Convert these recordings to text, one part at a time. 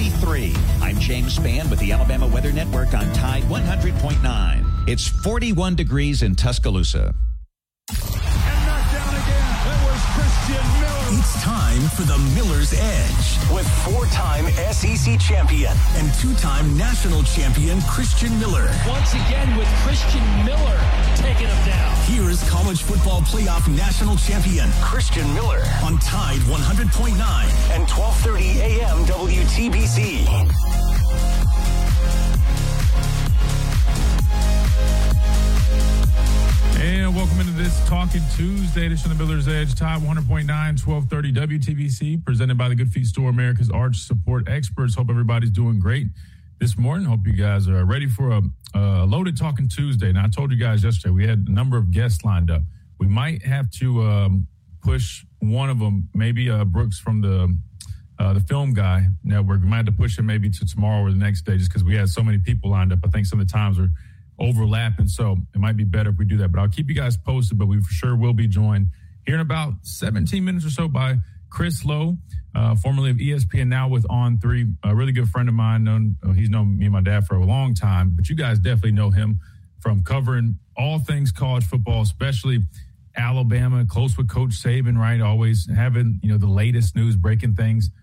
53. I'm James Spann with the Alabama Weather Network on Tide 100.9. It's 41 degrees in Tuscaloosa. It's time for the Miller's Edge with four-time SEC champion and two-time national champion Christian Miller. Once again with Christian Miller taking him down. Here is college football playoff national champion Christian Miller on Tide 100.9 and 12:30 a.m. WTBC. And welcome into this Talking Tuesday edition of the Miller's Edge, Tide 100.9, 1230 WTBC, presented by the Good Feet Store, America's arch support experts. Hope everybody's doing great this morning. Hope you guys are ready for a loaded Talking Tuesday. Now, I told you guys yesterday we had a number of guests lined up. We might have to push one of them, maybe Brooks from the Film Guy Network. We might have to push him maybe to tomorrow or the next day just because we had so many people lined up. I think some of the times are overlapping, so it might be better if we do that. But I'll keep you guys posted, but we for sure will be joined here in about 17 minutes or so by Chris Lowe, formerly of ESPN, now with On3, a really good friend of mine. He's known me and my dad for a long time, but you guys definitely know him from covering all things college football, especially Alabama, close with Coach Saban, right? Always having, the latest news, breaking things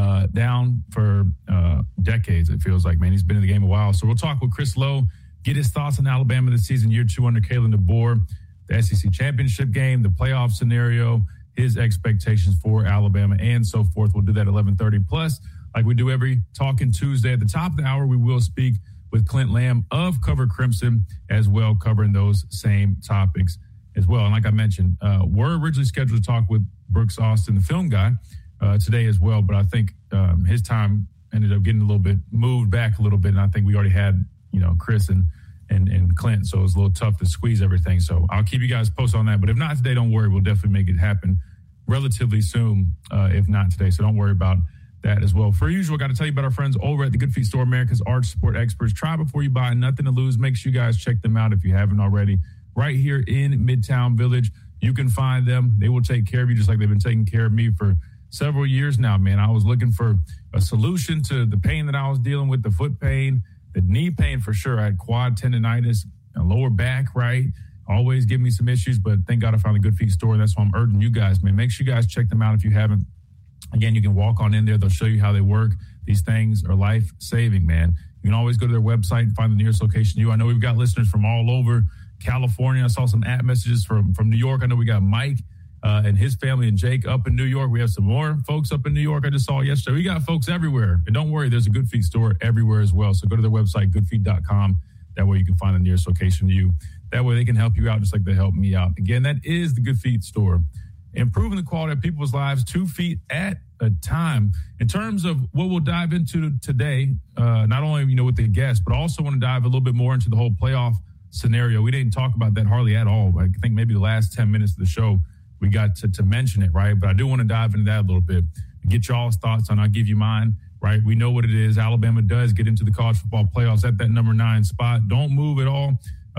down for decades, it feels like, man. He's been in the game a while. So we'll talk with Chris Lowe, get his thoughts on Alabama this season, year 2 under Kalen DeBoer, the SEC championship game, the playoff scenario, his expectations for Alabama, and so forth. We'll do that at 11:30. Plus, like we do every Talking Tuesday, at the top of the hour, we will speak with Clint Lamb of Cover Crimson as well, covering those same topics as well. And like I mentioned, we're originally scheduled to talk with Brooks Austin, the Film Guy, today as well. But I think his time ended up getting a little bit moved back a little bit, and I think we already had Chris and Clint, so it was a little tough to squeeze everything. So I'll keep you guys posted on that. But if not today, don't worry. We'll definitely make it happen relatively soon, if not today. So don't worry about that as well. For usual, got to tell you about our friends over at the Good Feet Store, America's arch support experts. Try before you buy, nothing to lose. Make sure you guys check them out if you haven't already. Right here in Midtown Village, you can find them. They will take care of you just like they've been taking care of me for several years now, man. I was looking for a solution to the pain that I was dealing with, the foot pain, the knee pain for sure. I had quad tendonitis and lower back, right? Always give me some issues, but thank God I found a Good Feet Store. That's why I'm urging you guys, man. Make sure you guys check them out if you haven't. Again, you can walk on in there. They'll show you how they work. These things are life-saving, man. You can always go to their website and find the nearest location to you. I know we've got listeners from all over California. I saw some app messages from New York. I know we got Mike and his family and Jake up in New York. We have some more folks up in New York I just saw yesterday. We got folks everywhere. And don't worry, there's a Good Feet Store everywhere as well. So go to their website, goodfeet.com. That way you can find the nearest location to you. That way they can help you out just like they help me out. Again, that is the Good Feet Store. Improving the quality of people's lives 2 feet at a time. In terms of what we'll dive into today, not only, with the guests, but also want to dive a little bit more into the whole playoff scenario. We didn't talk about that hardly at all. I think maybe the last 10 minutes of the show, we got to mention it, right? But I do want to dive into that a little bit and get y'all's thoughts on. I'll give you mine, right? We know what it is. Alabama does get into the college football playoffs at that number 9 spot. Don't move at all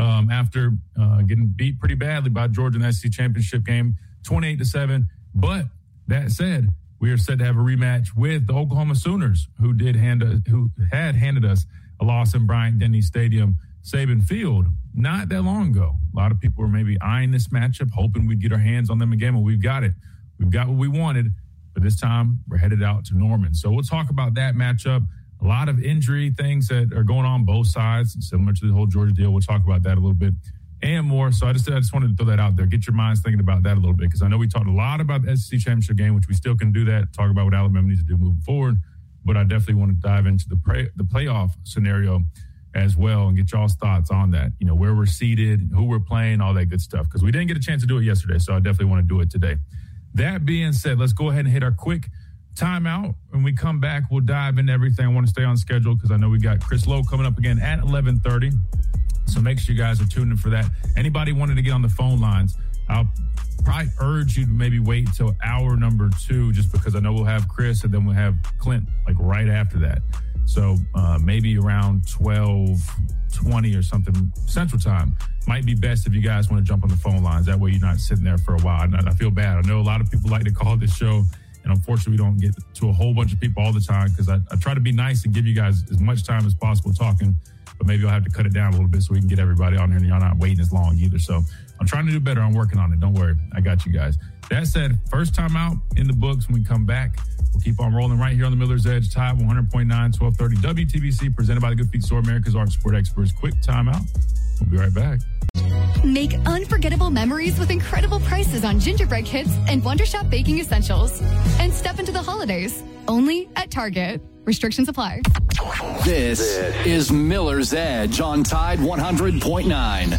after getting beat pretty badly by Georgia in the SEC championship game, 28-7. But that said, we are set to have a rematch with the Oklahoma Sooners, who had handed us a loss in Bryant-Denny Stadium, Saban Field, not that long ago. A lot of people were maybe eyeing this matchup, hoping we'd get our hands on them again. Well, we've got it. We've got what we wanted, but this time we're headed out to Norman. So we'll talk about that matchup. A lot of injury things that are going on both sides, similar to the whole Georgia deal. We'll talk about that a little bit and more. So I just wanted to throw that out there. Get your minds thinking about that a little bit, because I know we talked a lot about the SEC championship game, which we still can do that, talk about what Alabama needs to do moving forward. But I definitely want to dive into the playoff scenario as well and get y'all's thoughts on that, where we're seated, who we're playing, all that good stuff, because we didn't get a chance to do it yesterday, so I definitely want to do it today. That being said, let's go ahead and hit our quick timeout. When we come back, we'll dive into everything. I want to stay on schedule because I know we got Chris Lowe coming up again at 11:30, so make sure you guys are tuned in for that. Anybody wanted to get on the phone lines, I'll probably urge you to maybe wait till hour number 2, just because I know we'll have Chris and then we'll have Clint right after that. So maybe around 12:20 or something Central Time might be best if you guys want to jump on the phone lines. That way you're not sitting there for a while. I feel bad. I know a lot of people like to call this show And unfortunately, we don't get to a whole bunch of people all the time because I try to be nice and give you guys as much time as possible talking. But maybe I'll have to cut it down a little bit so we can get everybody on here and y'all not waiting as long either. So I'm trying to do better. I'm working on it. Don't worry. I got you guys. That said, first time out in the books. When we come back, we'll keep on rolling right here on the Miller's Edge. Tide 100.9, 1230 WTBC, presented by the Good Feet Store, America's Arch Support Experts. Quick timeout. We'll be right back. Make unforgettable memories with incredible prices on gingerbread kits and Wonder Shop baking essentials. And step into the holidays, only at Target. Restrictions apply. This is Miller's Edge on Tide 100.9.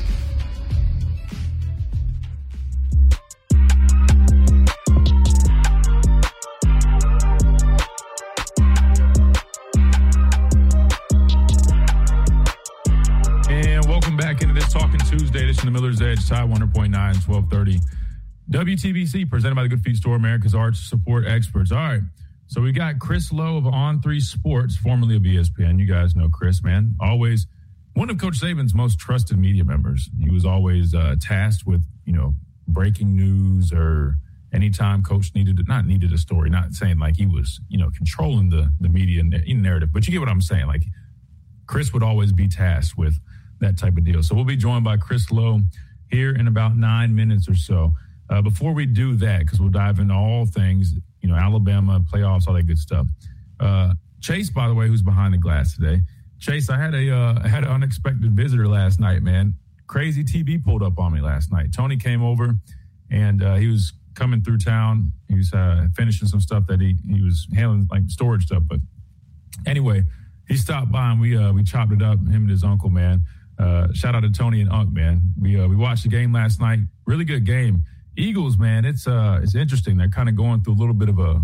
And welcome back into this Talking Tuesday. This is the Miller's Edge, Tide 100.9, 1230. WTBC, presented by the Good Feet Store, America's Arch Support Experts. All right. So we got Chris Lowe of On3 Sports, formerly of ESPN. You guys know Chris, man. Always one of Coach Saban's most trusted media members. He was always tasked with, breaking news or anytime Coach needed a story. Not saying like he was, controlling the media narrative, but you get what I'm saying. Like Chris would always be tasked with that type of deal. So we'll be joined by Chris Lowe here in about 9 minutes or so. Before we do that, because we'll dive into all things, Alabama, playoffs, all that good stuff. Chase, by the way, who's behind the glass today. Chase, I had an unexpected visitor last night, man. Crazy TV pulled up on me last night. Tony came over, and he was coming through town. He was finishing some stuff that he was handling, like storage stuff. But anyway, he stopped by, and we chopped it up, him and his uncle, man. Shout out to Tony and Unc, man. We watched the game last night. Really good game. Eagles, man, it's interesting. They're kind of going through a little bit of a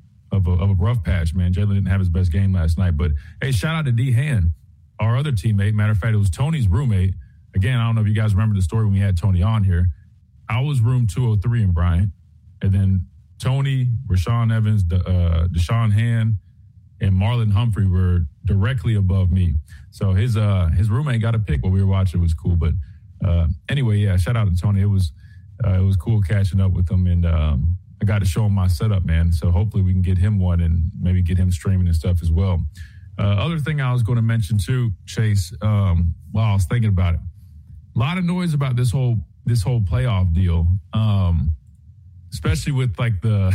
rough patch, man. Jalen didn't have his best game last night, but hey, shout out to D. Han, our other teammate. Matter of fact, it was Tony's roommate. Again, I don't know if you guys remember the story when we had Tony on here. I was room 203 in Bryant, and then Tony, Rashawn Evans, Deshaun Han, and Marlon Humphrey were directly above me. So his roommate got a pick while we were watching. It was cool, but anyway, yeah, shout out to Tony. It was cool catching up with him, and I got to show him my setup, man. So hopefully we can get him one and maybe get him streaming and stuff as well. Other thing I was going to mention too, Chase, while I was thinking about it, a lot of noise about this whole playoff deal, especially with like the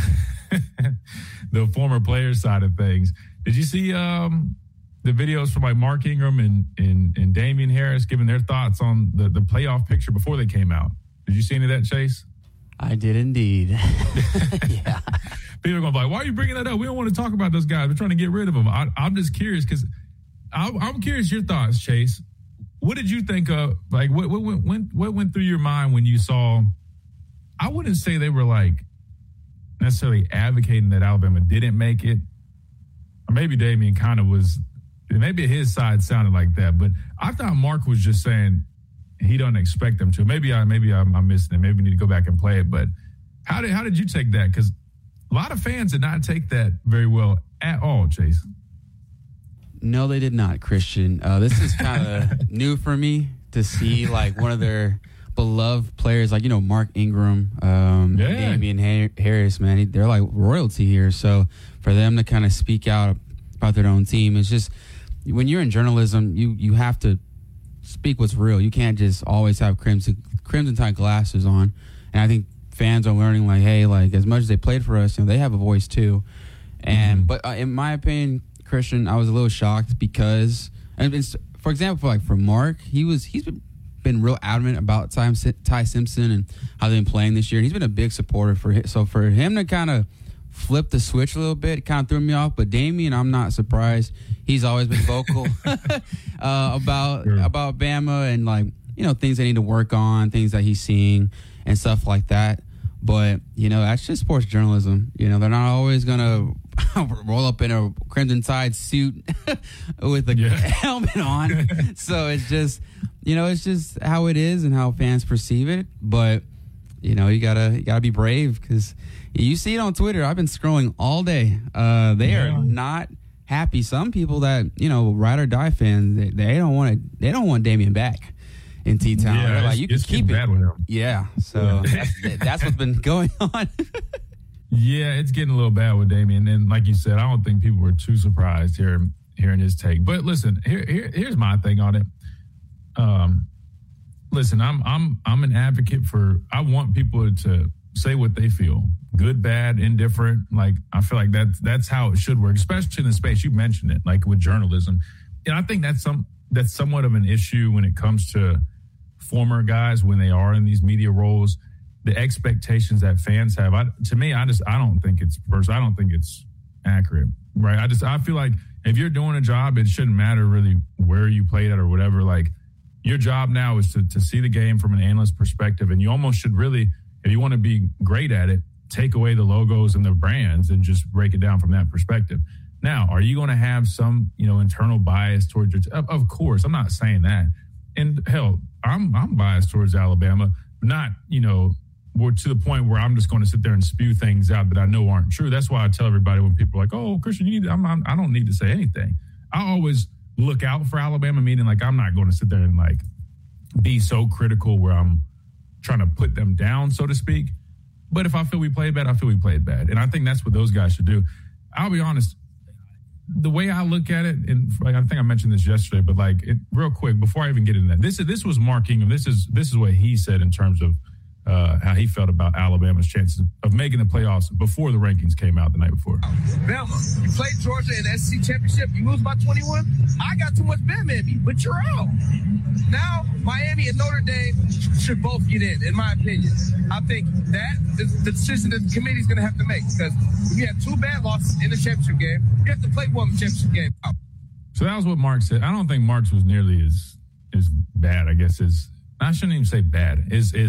the former player side of things. Did you see the videos from like Mark Ingram and Damian Harris giving their thoughts on the playoff picture before they came out? Did you see any of that, Chase? I did indeed. Yeah. People are going to be like, why are you bringing that up? We don't want to talk about those guys. We're trying to get rid of them. I'm just curious because I'm curious your thoughts, Chase. What did you think of? Like, what went through your mind when you saw? I wouldn't say they were like necessarily advocating that Alabama didn't make it. Or maybe Damian kind of was. Maybe his side sounded like that, but I thought Mark was just saying he doesn't expect them to. Maybe I'm missing it. Maybe we need to go back and play it. But how did you take that? Because a lot of fans did not take that very well at all, Chase. No, they did not, Christian. This is kind of new for me to see like one of their beloved players, like Mark Ingram, Damian Harris, man. They're like royalty here. So for them to kind of speak out about their own team, it's just when you're in journalism, you have to speak what's real. You can't just always have crimson tide glasses on. And I think fans are learning, like, hey, like as much as they played for us, they have a voice too. And but in my opinion, Christian, I was a little shocked because, for example, like for Mark, he's been real adamant about Ty Simpson and how they've been playing this year. And he's been a big supporter for him. So for him to kind of flip the switch a little bit, it kind of threw me off. But Damian, I'm not surprised. He's always been vocal about Bama and like things they need to work on, things that he's seeing and stuff like that. But that's just sports journalism. They're not always gonna roll up in a Crimson Tide suit with a helmet on. So it's just it's just how it is and how fans perceive it. But you gotta be brave because you see it on Twitter. I've been scrolling all day. They are not happy. Some people that ride or die fans, they don't want Damian back in T-Town. Yeah, like, you can keep it. Bad with him. Yeah, so that's what's been going on. Yeah, it's getting a little bad with Damian. And like you said, I don't think people were too surprised hearing his take. But listen, here's my thing on it. Listen, I'm an advocate for. I want people to say what they feel, good, bad, indifferent. Like I feel like that's how it should work, especially in the space you mentioned it, like with journalism. And I think that's somewhat of an issue when it comes to former guys when they are in these media roles. The expectations that fans have, I don't think it's personal. I don't think it's accurate, right? I feel like if you're doing a job, it shouldn't matter really where you played at or whatever. Like your job now is to see the game from an analyst perspective, and you almost should really, if you want to be great at it, take away the logos and the brands and just break it down from that perspective. Now, are you going to have some, internal bias towards your of course, I'm not saying that. And hell, I'm biased towards Alabama, not, we're to the point where I'm just going to sit there and spew things out that I know aren't true. That's why I tell everybody when people are like, "Oh, Christian, I don't need to say anything." I always look out for Alabama, meaning like I'm not going to sit there and like be so critical where I'm trying to put them down, so to speak. But if I feel we played bad, I feel we played bad, and I think that's what those guys should do. I'll be honest. The way I look at it, and like I think I mentioned this yesterday, but like real quick before I even get into that, this was Mark Ingram. This is what he said in terms of how he felt about Alabama's chances of making the playoffs before the rankings came out the night before. Bama, you played Georgia in the SEC championship. You lose by 21. I got too much Bama in me, but you're out. Now, Miami and Notre Dame should both get in my opinion. I think that is the decision that the committee is going to have to make because if you have two bad losses in the championship game, you have to play one championship game. So that was what Mark said. I don't think Mark's was nearly as bad, I guess, I shouldn't even say bad,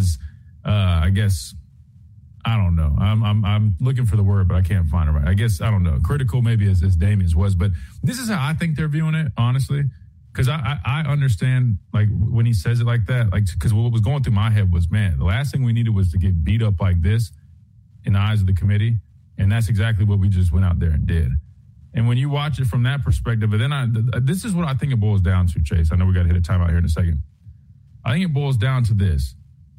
I guess, I don't know. I'm looking for the word, but I can't find it right. I guess, I don't know. Critical maybe as Damian's was, but this is how I think they're viewing it, honestly. Because I understand, like, when he says it like that, like, because what was going through my head was, man, the last thing we needed was to get beat up like this in the eyes of the committee. And that's exactly what we just went out there and did. And when you watch it from that perspective, but then this is what I think it boils down to, Chase. I know we got to hit a timeout here in a second. I think it boils down to this.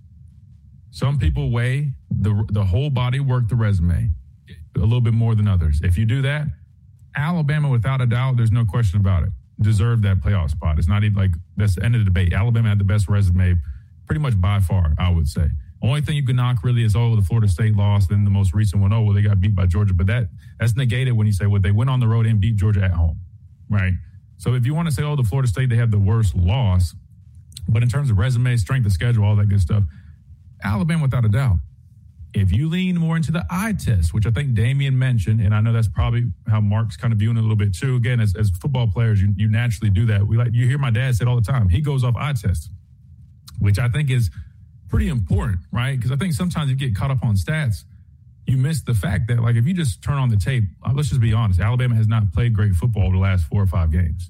Some people weigh the whole body work, the resume, a little bit more than others. If you do that, Alabama, without a doubt, there's no question about it, deserved that playoff spot. It's not even like that's the end of the debate. Alabama had the best resume pretty much by far, I would say. Only thing you can knock really is, the Florida State lost, then the most recent one, they got beat by Georgia. But that's negated when you say, they went on the road and beat Georgia at home, right? So if you want to say, the Florida State, they have the worst loss, but in terms of resume, strength of schedule, all that good stuff, Alabama, without a doubt. If you lean more into the eye test, which I think Damian mentioned, and I know that's probably how Mark's kind of viewing it a little bit too. Again, as football players, you naturally do that. You hear my dad say it all the time. He goes off eye test, which I think is pretty important, right? Because I think sometimes you get caught up on stats. You miss the fact that, like, if you just turn on the tape, let's just be honest, Alabama has not played great football over the last 4 or 5 games.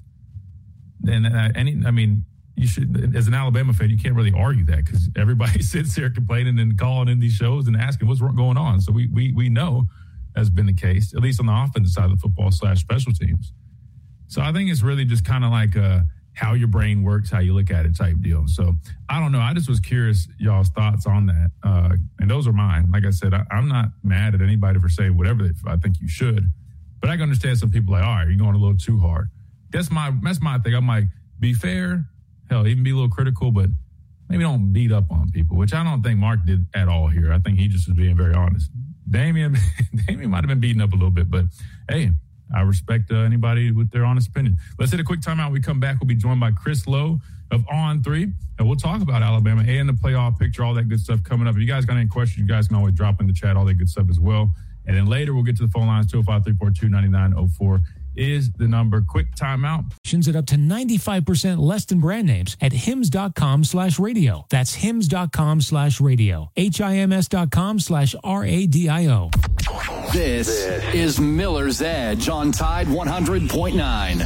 And you should, as an Alabama fan, you can't really argue that because everybody sits there complaining and calling in these shows and asking what's going on. So we know that's been the case, at least on the offensive side of the football / special teams. So I think it's really just kind of like how your brain works, how you look at it type deal. So I don't know. I just was curious y'all's thoughts on that. And those are mine. Like I said, I'm not mad at anybody for saying whatever I think you should. But I can understand some people like, all right, you're going a little too hard. That's my thing. I'm like, be fair. Hell, even be a little critical, but maybe don't beat up on people, which I don't think Mark did at all here. I think he just was being very honest. Damian might have been beaten up a little bit, but hey, I respect anybody with their honest opinion. Let's hit a quick timeout. When we come back, we'll be joined by Chris Lowe of On 3, and we'll talk about Alabama and the playoff picture, all that good stuff coming up. If you guys got any questions, you guys can always drop in the chat, all that good stuff as well. And then later, we'll get to the phone lines, 205-342-9904. Is the number. Quick timeout. At up to 95% less than brand names at hims.com/radio. That's hims.com/radio. HIMS.com/RADIO. This is Miller's Edge on Tide 100.9.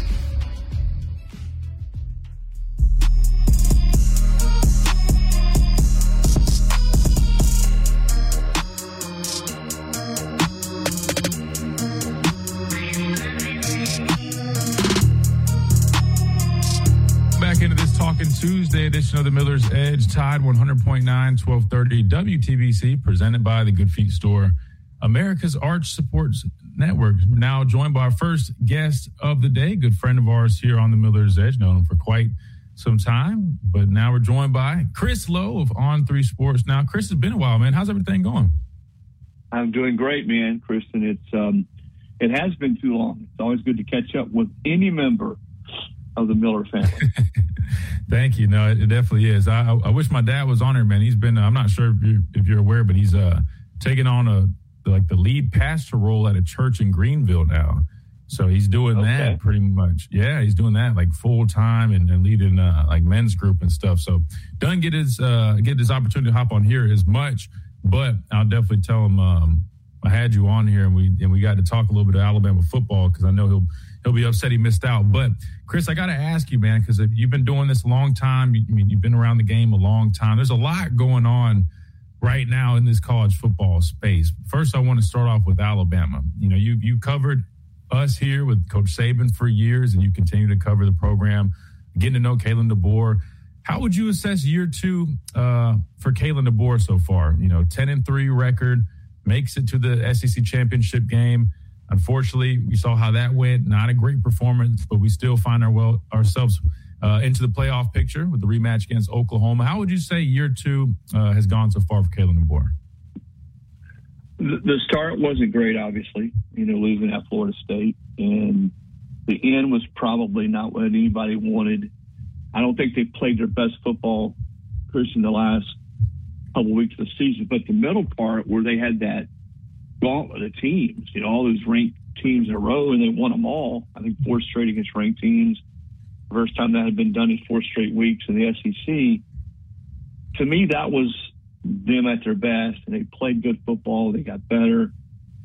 Into this Talking Tuesday edition of the Miller's Edge, Tide 100.9, 1230 WTBC, presented by the Good Feet Store. America's Arch Support Network. We're now joined by our first guest of the day, good friend of ours here on the Miller's Edge, known him for quite some time. But now we're joined by Chris Lowe of On3 Sports. Now, Chris, it's been a while, man. How's everything going? I'm doing great, man, Kristen. It has been too long. It's always good to catch up with any member of the Miller family. Thank you. No, it definitely is. I wish my dad was on here, man. He's been, I'm not sure if you're aware, but he's taking on the lead pastor role at a church in Greenville now. So he's doing that pretty much. Yeah, he's doing that like full time and leading like men's group and stuff. So doesn't get his opportunity to hop on here as much, but I'll definitely tell him I had you on here and we got to talk a little bit of Alabama football because I know he'll be upset he missed out. But Chris, I got to ask you, man, because you've been doing this a long time. You've been around the game a long time. There's a lot going on right now in this college football space. First, I want to start off with Alabama. You know, you covered us here with Coach Saban for years, and you continue to cover the program, getting to know Kalen DeBoer. How would you assess year two for Kalen DeBoer so far? 10-3 record, makes it to the SEC championship game. Unfortunately, we saw how that went. Not a great performance, but we still find ourselves into the playoff picture with the rematch against Oklahoma. How would you say year two has gone so far for Kalen DeBoer? The start wasn't great, obviously, losing at Florida State. And the end was probably not what anybody wanted. I don't think they played their best football, Christian, the last couple of weeks of the season. But the middle part where they had that gauntlet of teams, all those ranked teams in a row, and they won them all. I think 4 straight against ranked teams. First time that had been done in 4 straight weeks in the SEC. To me, that was them at their best, and they played good football. They got better.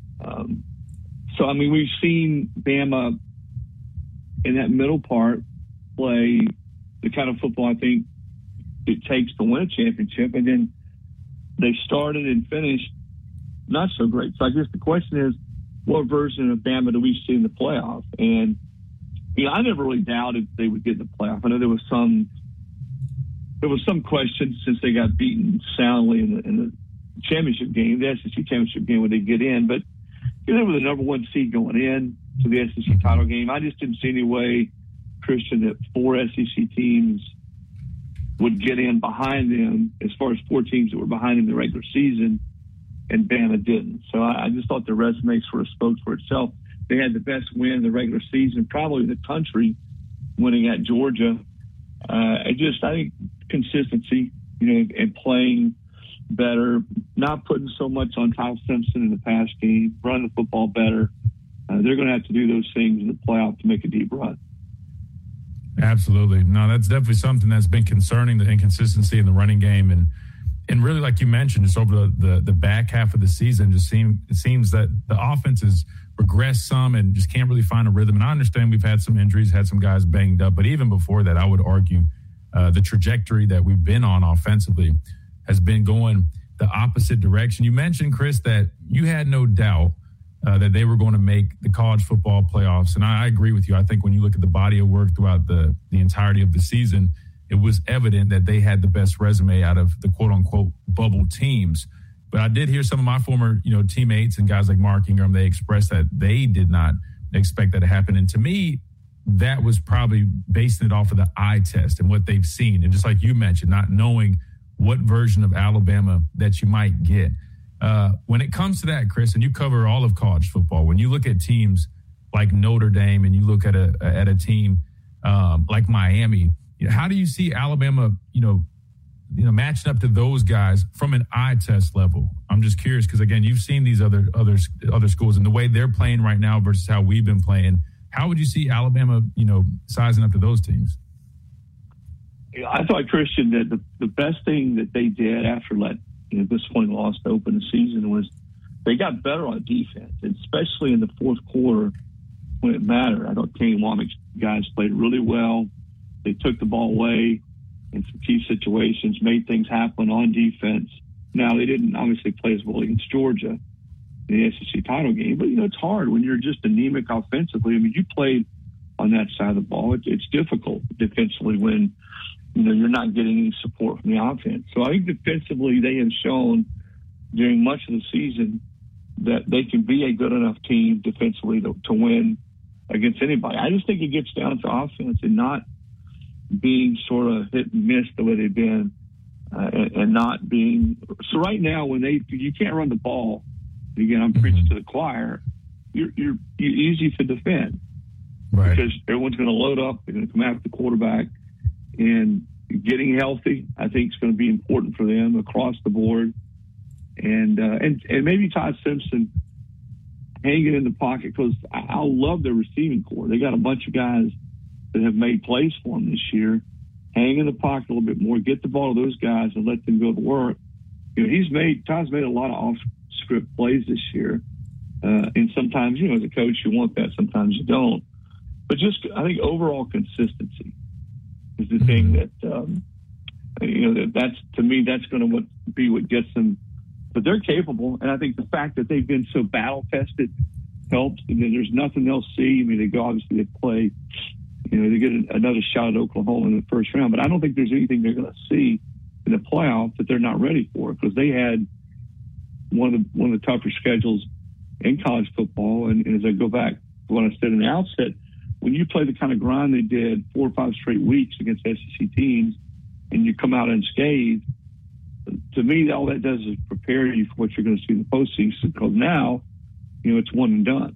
We've seen Bama in that middle part play the kind of football I think it takes to win a championship, and then they started and finished not so great. So I guess the question is, what version of Bama do we see in the playoff? And I never really doubted they would get in the playoff. I know there was some question since they got beaten soundly in the championship game, the SEC championship game, when they get in. But they were the number 1 seed going in to the SEC title game. I just didn't see any way, Christian, that 4 SEC teams would get in behind them as far as 4 teams that were behind in the regular season, and Bama didn't. So I just thought the resume sort of spoke for itself. They had the best win in the regular season, probably in the country, winning at Georgia. I think consistency, and playing better, not putting so much on Kyle Simpson in the pass game, running the football better. They're going to have to do those things in the playoff to make a deep run. Absolutely. No, that's definitely something that's been concerning, the inconsistency in the running game. And really, like you mentioned, just over the back half of the season, it seems that the offense has regressed some and just can't really find a rhythm. And I understand we've had some injuries, had some guys banged up, but even before that, I would argue the trajectory that we've been on offensively has been going the opposite direction. You mentioned, Chris, that you had no doubt that they were going to make the college football playoffs. And I agree with you. I think when you look at the body of work throughout the entirety of the season, it was evident that they had the best resume out of the quote-unquote bubble teams. But I did hear some of my former, teammates and guys like Mark Ingram, they expressed that they did not expect that to happen. And to me, that was probably basing it off of the eye test and what they've seen. And just like you mentioned, not knowing what version of Alabama that you might get. When it comes to that, Chris, and you cover all of college football, when you look at teams like Notre Dame and you look at a team like Miami, how do you see Alabama, matching up to those guys from an eye test level? I'm just curious because, again, you've seen these other schools and the way they're playing right now versus how we've been playing. How would you see Alabama, sizing up to those teams? I thought, Christian, that the best thing that they did after disappointing loss to open the season was they got better on defense, especially in the fourth quarter when it mattered. I thought Kenny Womack's guys played really well. They took the ball away in some key situations, made things happen on defense. Now, they didn't obviously play as well against Georgia in the SEC title game, but, it's hard when you're just anemic offensively. I mean, you played on that side of the ball. It's difficult defensively when, you're not getting any support from the offense. So I think defensively they have shown during much of the season that they can be a good enough team defensively to win against anybody. I just think it gets down to offense and not being sort of hit and miss the way they've been, and not being. So right now, when you can't run the ball, again, I'm preaching to the choir. You're easy to defend, right? Because everyone's going to load up. They're going to come after the quarterback, and getting healthy, I think, is going to be important for them across the board. And maybe Todd Simpson hanging in the pocket, because I love their receiving core. They got a bunch of guys that have made plays for them this year. Hang in the pocket a little bit more, get the ball to those guys, and let them go to work. Todd's made a lot of off-script plays this year. And sometimes, as a coach, you want that. Sometimes you don't. But just, I think, overall consistency is the thing that, that's, to me, that's going to be what gets them. But they're capable. And I think the fact that they've been so battle-tested helps. And then there's nothing they'll see. I mean, they play, they get another shot at Oklahoma in the first round. But I don't think there's anything they're going to see in the playoff that they're not ready for, because they had one of the tougher schedules in college football. And as I go back to what I said in the outset, when you play the kind of grind they did 4 or 5 straight weeks against SEC teams, and you come out unscathed, to me, all that does is prepare you for what you're going to see in the postseason, because now, it's one and done.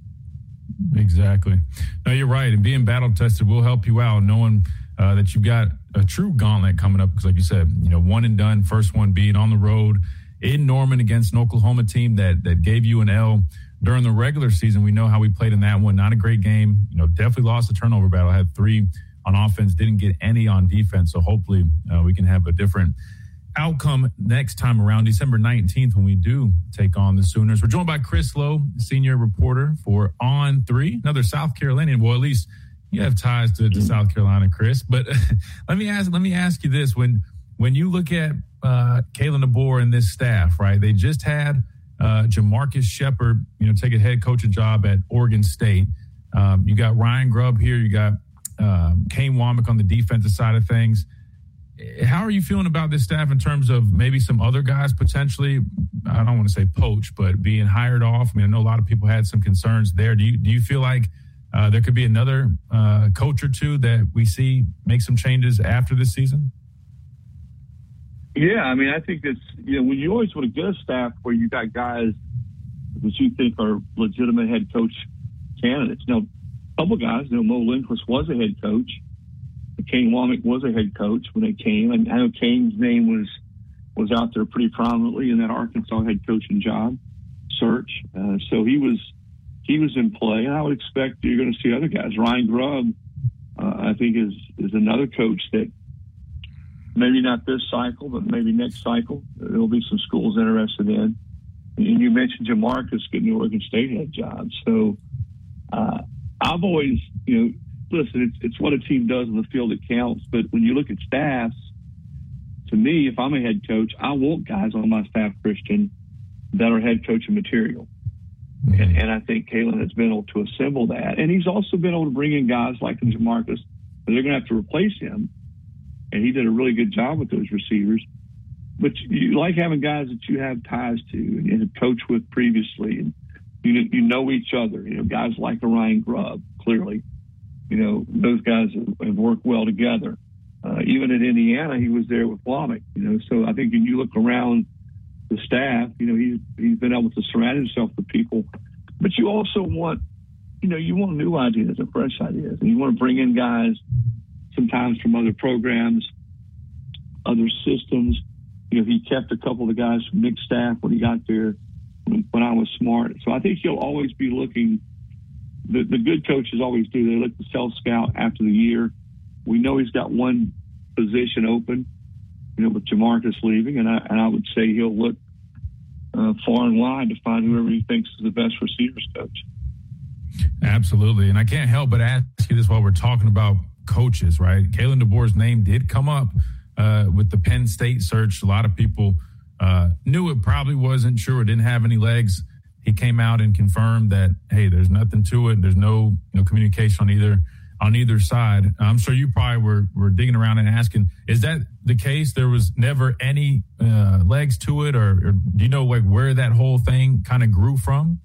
Exactly. No, you're right. And being battle tested will help you out, knowing that you've got a true gauntlet coming up. Because like you said, one and done, first one being on the road in Norman against an Oklahoma team that gave you an L during the regular season. We know how we played in that one. Not a great game. Definitely lost the turnover battle. Had 3 on offense, didn't get any on defense. So hopefully we can have a different outcome next time around, December 19th, when we do take on the Sooners. We're joined by Chris Lowe, senior reporter for On 3, another South Carolinian. Well, at least you have ties to South Carolina, Chris. But let me ask you this: when you look at Kalen DeBoer and this staff, right? They just had Jamarcus Shepard, take a head coaching job at Oregon State. You got Ryan Grubb here. You got Kane Womack on the defensive side of things. How are you feeling about this staff in terms of maybe some other guys potentially, I don't want to say poach, but being hired off? I mean, I know a lot of people had some concerns there. Do you feel like there could be another coach or two that we see make some changes after this season? Yeah, I mean, I think it's, when you always want to get a staff where you got guys that you think are legitimate head coach candidates. Now, a couple guys, Mo Lindquist was a head coach. Kane Womack was a head coach when they came. And I know Kane's name was out there pretty prominently in that Arkansas head coaching job search. So he was in play. And I would expect you're going to see other guys. Ryan Grubb, I think, is another coach that maybe not this cycle, but maybe next cycle, there'll be some schools interested in. And you mentioned Jamarcus getting the Oregon State head job. So I've always, listen, it's what a team does on the field that counts. But when you look at staffs, to me, if I'm a head coach, I want guys on my staff, Christian, that are head coaching material. And I think Kalen has been able to assemble that. And he's also been able to bring in guys like Jamarcus, but they're going to have to replace him. And he did a really good job with those receivers. But you like having guys that you have ties to and have coached with previously. And you know each other. Guys like Ryan Grubb, clearly. Those guys have worked well together. Even at Indiana, he was there with Womack. So I think when you look around the staff, he's been able to surround himself with people. But you also want, you want new ideas and fresh ideas. And you want to bring in guys sometimes from other programs, other systems. He kept a couple of the guys from Nick's staff when he got there when I was smart. So I think he'll always be looking. The good coaches always do. They look to self-scout after the year. We know he's got one position open, with Jamarcus leaving, and I would say he'll look far and wide to find whoever he thinks is the best receivers coach. Absolutely, and I can't help but ask you this while we're talking about coaches, right? Kalen DeBoer's name did come up with the Penn State search. A lot of people knew it probably wasn't sure, didn't have any legs. He came out and confirmed that, hey, there's nothing to it. There's no communication on either on either side. I'm sure you probably were digging around and asking, is that the case? There was never any legs to it, or do you know where that whole thing kind of grew from?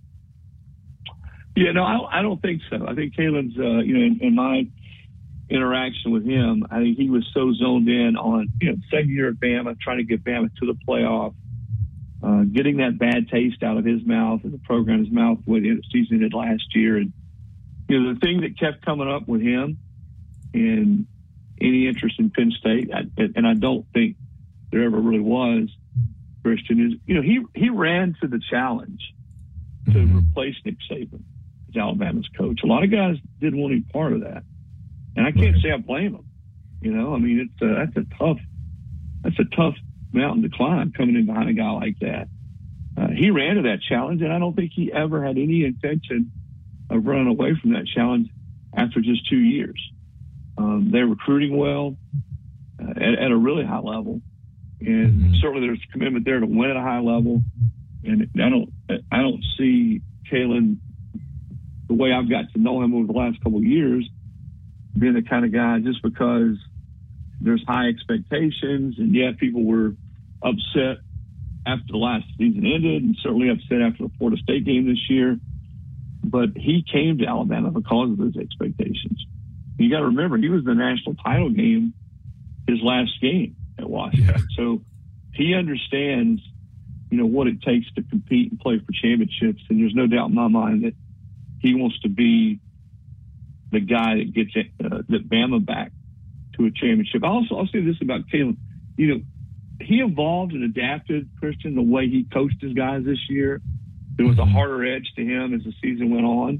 Yeah, no, I don't think so. I think Kalen's, in my interaction with him, I think he was so zoned in on, second year at Bama, trying to get Bama to the playoff, getting that bad taste out of his mouth and the program's mouth the way the season did last year. And, the thing that kept coming up with him and any interest in Penn State, and I don't think there ever really was, Christian, is, he ran to the challenge to replace Nick Saban as Alabama's coach. A lot of guys didn't want any part of that. And I can't say I blame him. That's a tough mountain to climb coming in behind a guy like that. He ran to that challenge, and I don't think he ever had any intention of running away from that challenge after just 2 years. They're recruiting well at a really high level, and certainly there's commitment there to win at a high level. And I don't see Kalen, the way I've got to know him over the last couple of years, being the kind of guy just because there's high expectations, and people were upset after the last season ended, and certainly upset after the Florida State game this year. But he came to Alabama because of those expectations. You got to remember, he was the national title game, his last game at Washington. Yeah. So he understands, what it takes to compete and play for championships. And there's no doubt in my mind that he wants to be the guy that gets that Bama back to a championship. I'll say this about Kalen. He evolved and adapted, Christian, the way he coached his guys this year. There was a harder edge to him as the season went on.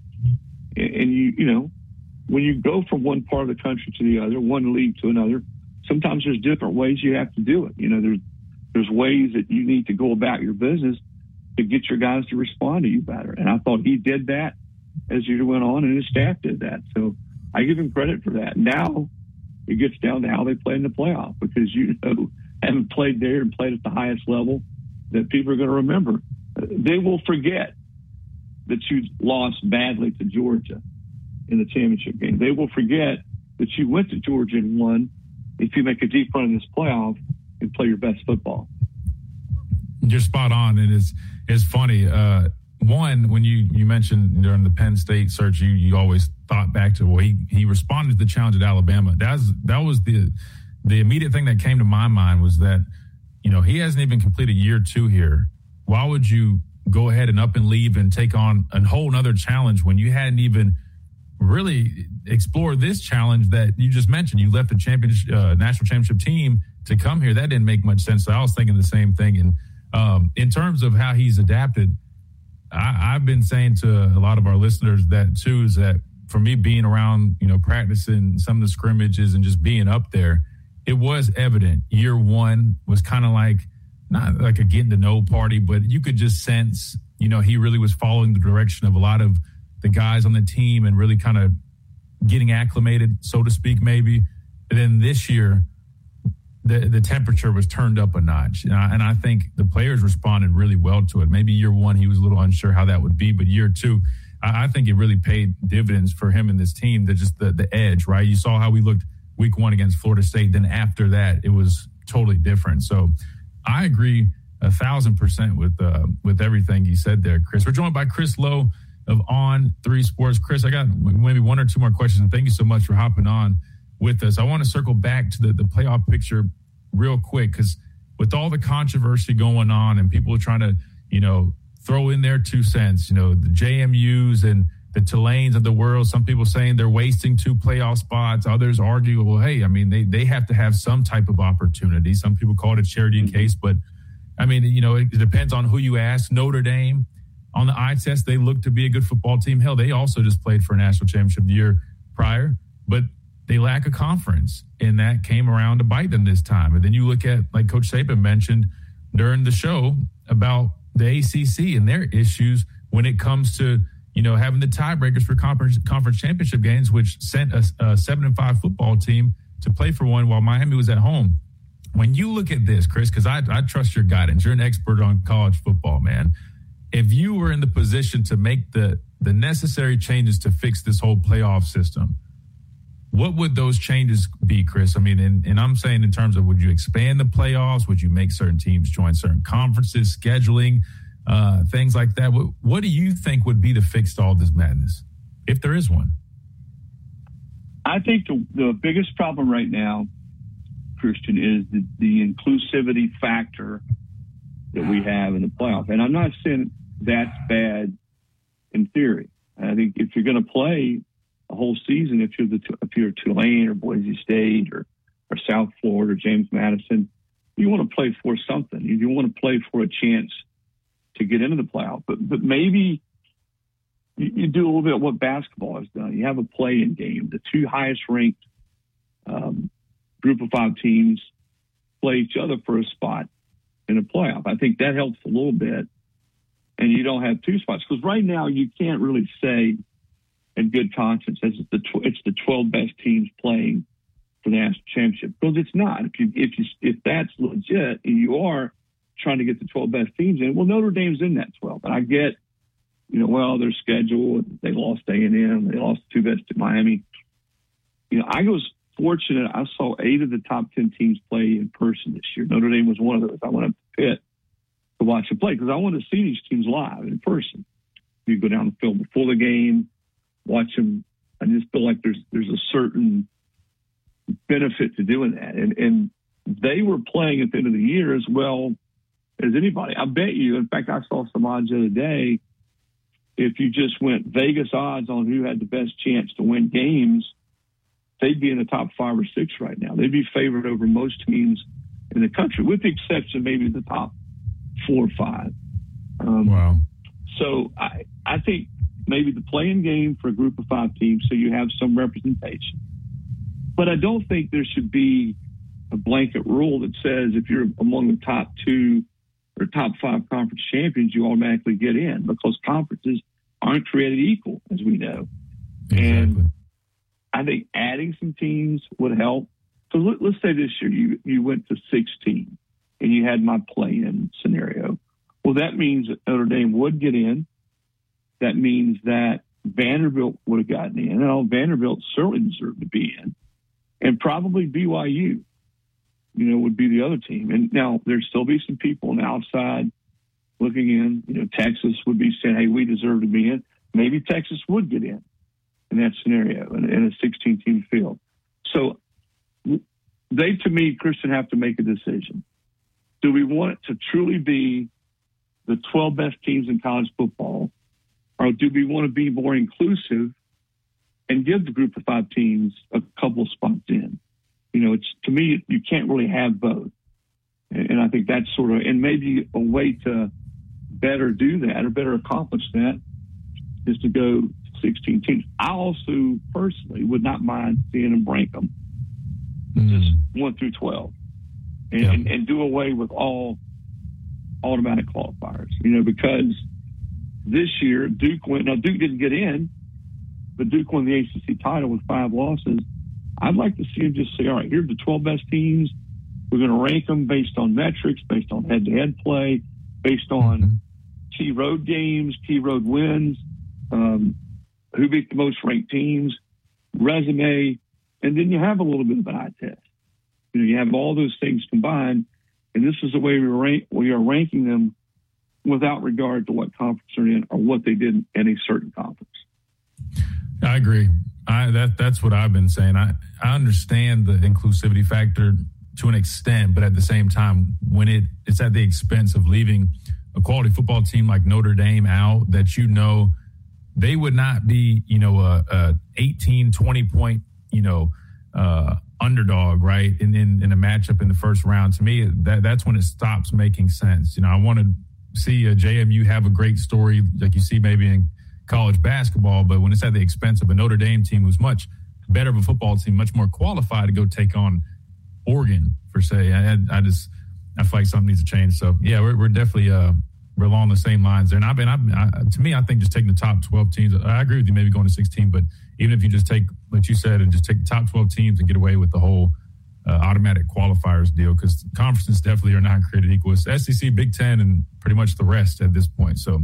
And when you go from one part of the country to the other, one league to another, sometimes there's different ways you have to do it. There's ways that you need to go about your business to get your guys to respond to you better. And I thought he did that as the year went on, and his staff did that. So I give him credit for that. Now it gets down to how they play in the playoff, because having played there and played at the highest level, that people are going to remember. They will forget that you lost badly to Georgia in the championship game. They will forget that you went to Georgia and won if you make a deep run in this playoff and play your best football. You're spot on, and it's funny. One, when you mentioned during the Penn State search, you always thought back to, he responded to the challenge at Alabama. That was the immediate thing that came to my mind was that, he hasn't even completed year 2 here. Why would you go ahead and up and leave and take on a whole nother challenge when you hadn't even really explored this challenge that you just mentioned? You left the national championship team to come here. That didn't make much sense. So I was thinking the same thing. And in terms of how he's adapted, I've been saying to a lot of our listeners that too, is that for me being around, practicing some of the scrimmages and just being up there, it was evident. Year 1 was kind of like, not like a getting to know party, but you could just sense, he really was following the direction of a lot of the guys on the team and really kind of getting acclimated, so to speak, maybe. And then this year, the temperature was turned up a notch. And I think the players responded really well to it. Maybe year 1, he was a little unsure how that would be, but year 2, I think it really paid dividends for him and this team. That just the edge, right? You saw how we looked week 1 against Florida State. Then after that, it was totally different. So I agree 1,000% with everything you said there, Chris. We're joined by Chris Lowe of On3 Sports. Chris, I got maybe 1 or 2 more questions, and thank you so much for hopping on with us. I want to circle back to the playoff picture real quick, because with all the controversy going on and people are trying to, throw in their 2 cents, the JMUs and the Tulanes of the world, some people saying they're wasting 2 playoff spots. Others argue, well, hey, they have to have some type of opportunity. Some people call it a charity case, but it depends on who you ask. Notre Dame, on the eye test, they look to be a good football team. Hell, they also just played for a national championship the year prior, but they lack a conference, and that came around to bite them this time. And then you look at, like Coach Saban mentioned during the show, about the ACC and their issues when it comes to, having the tiebreakers for conference championship games, which sent a 7-5 football team to play for one while Miami was at home. When you look at this, Chris, because I trust your guidance, you're an expert on college football, man. If you were in the position to make the necessary changes to fix this whole playoff system, What would those changes be, Chris? I mean, and I'm saying in terms of, would you expand the playoffs? Would you make certain teams join certain conferences, scheduling, things like that? What do you think would be the fix to all this madness, if there is one? I think the biggest problem right now, Christian, is the inclusivity factor that we have in the playoff. And I'm not saying that's bad in theory. I think if you're going to play a whole season, if you're Tulane or Boise State or South Florida or James Madison, you want to play for something. You want to play for a chance to get into the playoff. But maybe you do a little bit of what basketball has done. You have a play-in game. The two highest-ranked group of 5 teams play each other for a spot in the playoff. I think that helps a little bit, and you don't have 2 spots. Because right now you can't really say in good conscience it's the 12 best teams playing for the national championship, because it's not. If that's legit and you are trying to get the 12 best teams in, well, Notre Dame's in that 12. And I get, their schedule, they lost A&M, they lost 2 best to Miami. I was fortunate. I saw 8 of the top 10 teams play in person this year. Notre Dame was one of those. I went up to Pitt to watch them play because I wanted to see these teams live in person. You go down the field before the game, watch them. I just feel like there's a certain benefit to doing that. And they were playing at the end of the year as well as anybody. I bet you, in fact, I saw some odds the other day, if you just went Vegas odds on who had the best chance to win games, they'd be in the top 5 or 6 right now. They'd be favored over most teams in the country, with the exception maybe the top 4 or 5. Wow. So I think maybe the play-in game for a group of 5 teams so you have some representation. But I don't think there should be a blanket rule that says if you're among the top 2 or top 5 conference champions, you automatically get in, because conferences aren't created equal, as we know. Exactly. And I think adding some teams would help. So let's say this year you went to 16 and you had my play-in scenario. Well, that means that Notre Dame would get in. That means that Vanderbilt would have gotten in. And Vanderbilt certainly deserved to be in. And probably BYU, would be the other team. And now there'd still be some people on the outside looking in. Texas would be saying, hey, we deserve to be in. Maybe Texas would get in that scenario in a 16-team field. So they, to me, Christian, have to make a decision. Do we want it to truly be the 12 best teams in college football, or do we want to be more inclusive and give the group of 5 teams a couple of spots in? It's, to me, you can't really have both. And I think that's sort of, and maybe a way to better do that or better accomplish that is to go 16 teams. I also personally would not mind seeing them rank them just 1 through 12 and do away with all automatic qualifiers, because this year Duke went. Now, Duke didn't get in, but Duke won the ACC title with 5 losses. I'd like to see him just say, all right, here's the 12 best teams. We're going to rank them based on metrics, based on head-to-head play, based on key road games, key road wins, who beat the most ranked teams, resume, and then you have a little bit of an eye test. You have all those things combined, and this is the way we are ranking them without regard to what conference they're in or what they did in a certain conference. I agree. That's what I've been saying. I understand the inclusivity factor to an extent, but at the same time, when it's at the expense of leaving a quality football team like Notre Dame out, that they would not be, a 18, 20 point, underdog, right? In a matchup in the first round. To me, that's when it stops making sense. I want to see JMU have a great story like you see maybe in college basketball, but when it's at the expense of a Notre Dame team who's much better of a football team, much more qualified to go take on Oregon, per se, I feel like something needs to change. So yeah, we're definitely we're along the same lines there. And to me, I think just taking the top 12 teams, I agree with you, maybe going to 16, but even if you just take, like you said, and just take the top 12 teams and get away with the whole automatic qualifiers deal, because conferences definitely are not created equal. It's SEC, Big Ten, and pretty much the rest at this point. So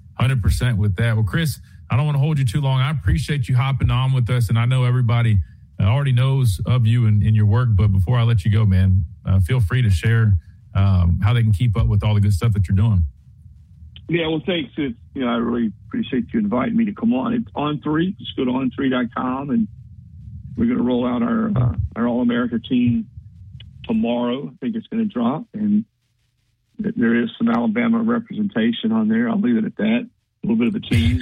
100% with that. Well, Chris, I don't want to hold you too long. I appreciate you hopping on with us, and I know everybody already knows of you and your work. But before I let you go, man, feel free to share how they can keep up with all the good stuff that you're doing. Yeah, well, thanks. I really appreciate you inviting me to come on. It's On3. Just go to on3.com, and we're going to roll out our All-America team tomorrow. I think it's going to drop, and there is some Alabama representation on there. I'll leave it at that. A little bit of a tease.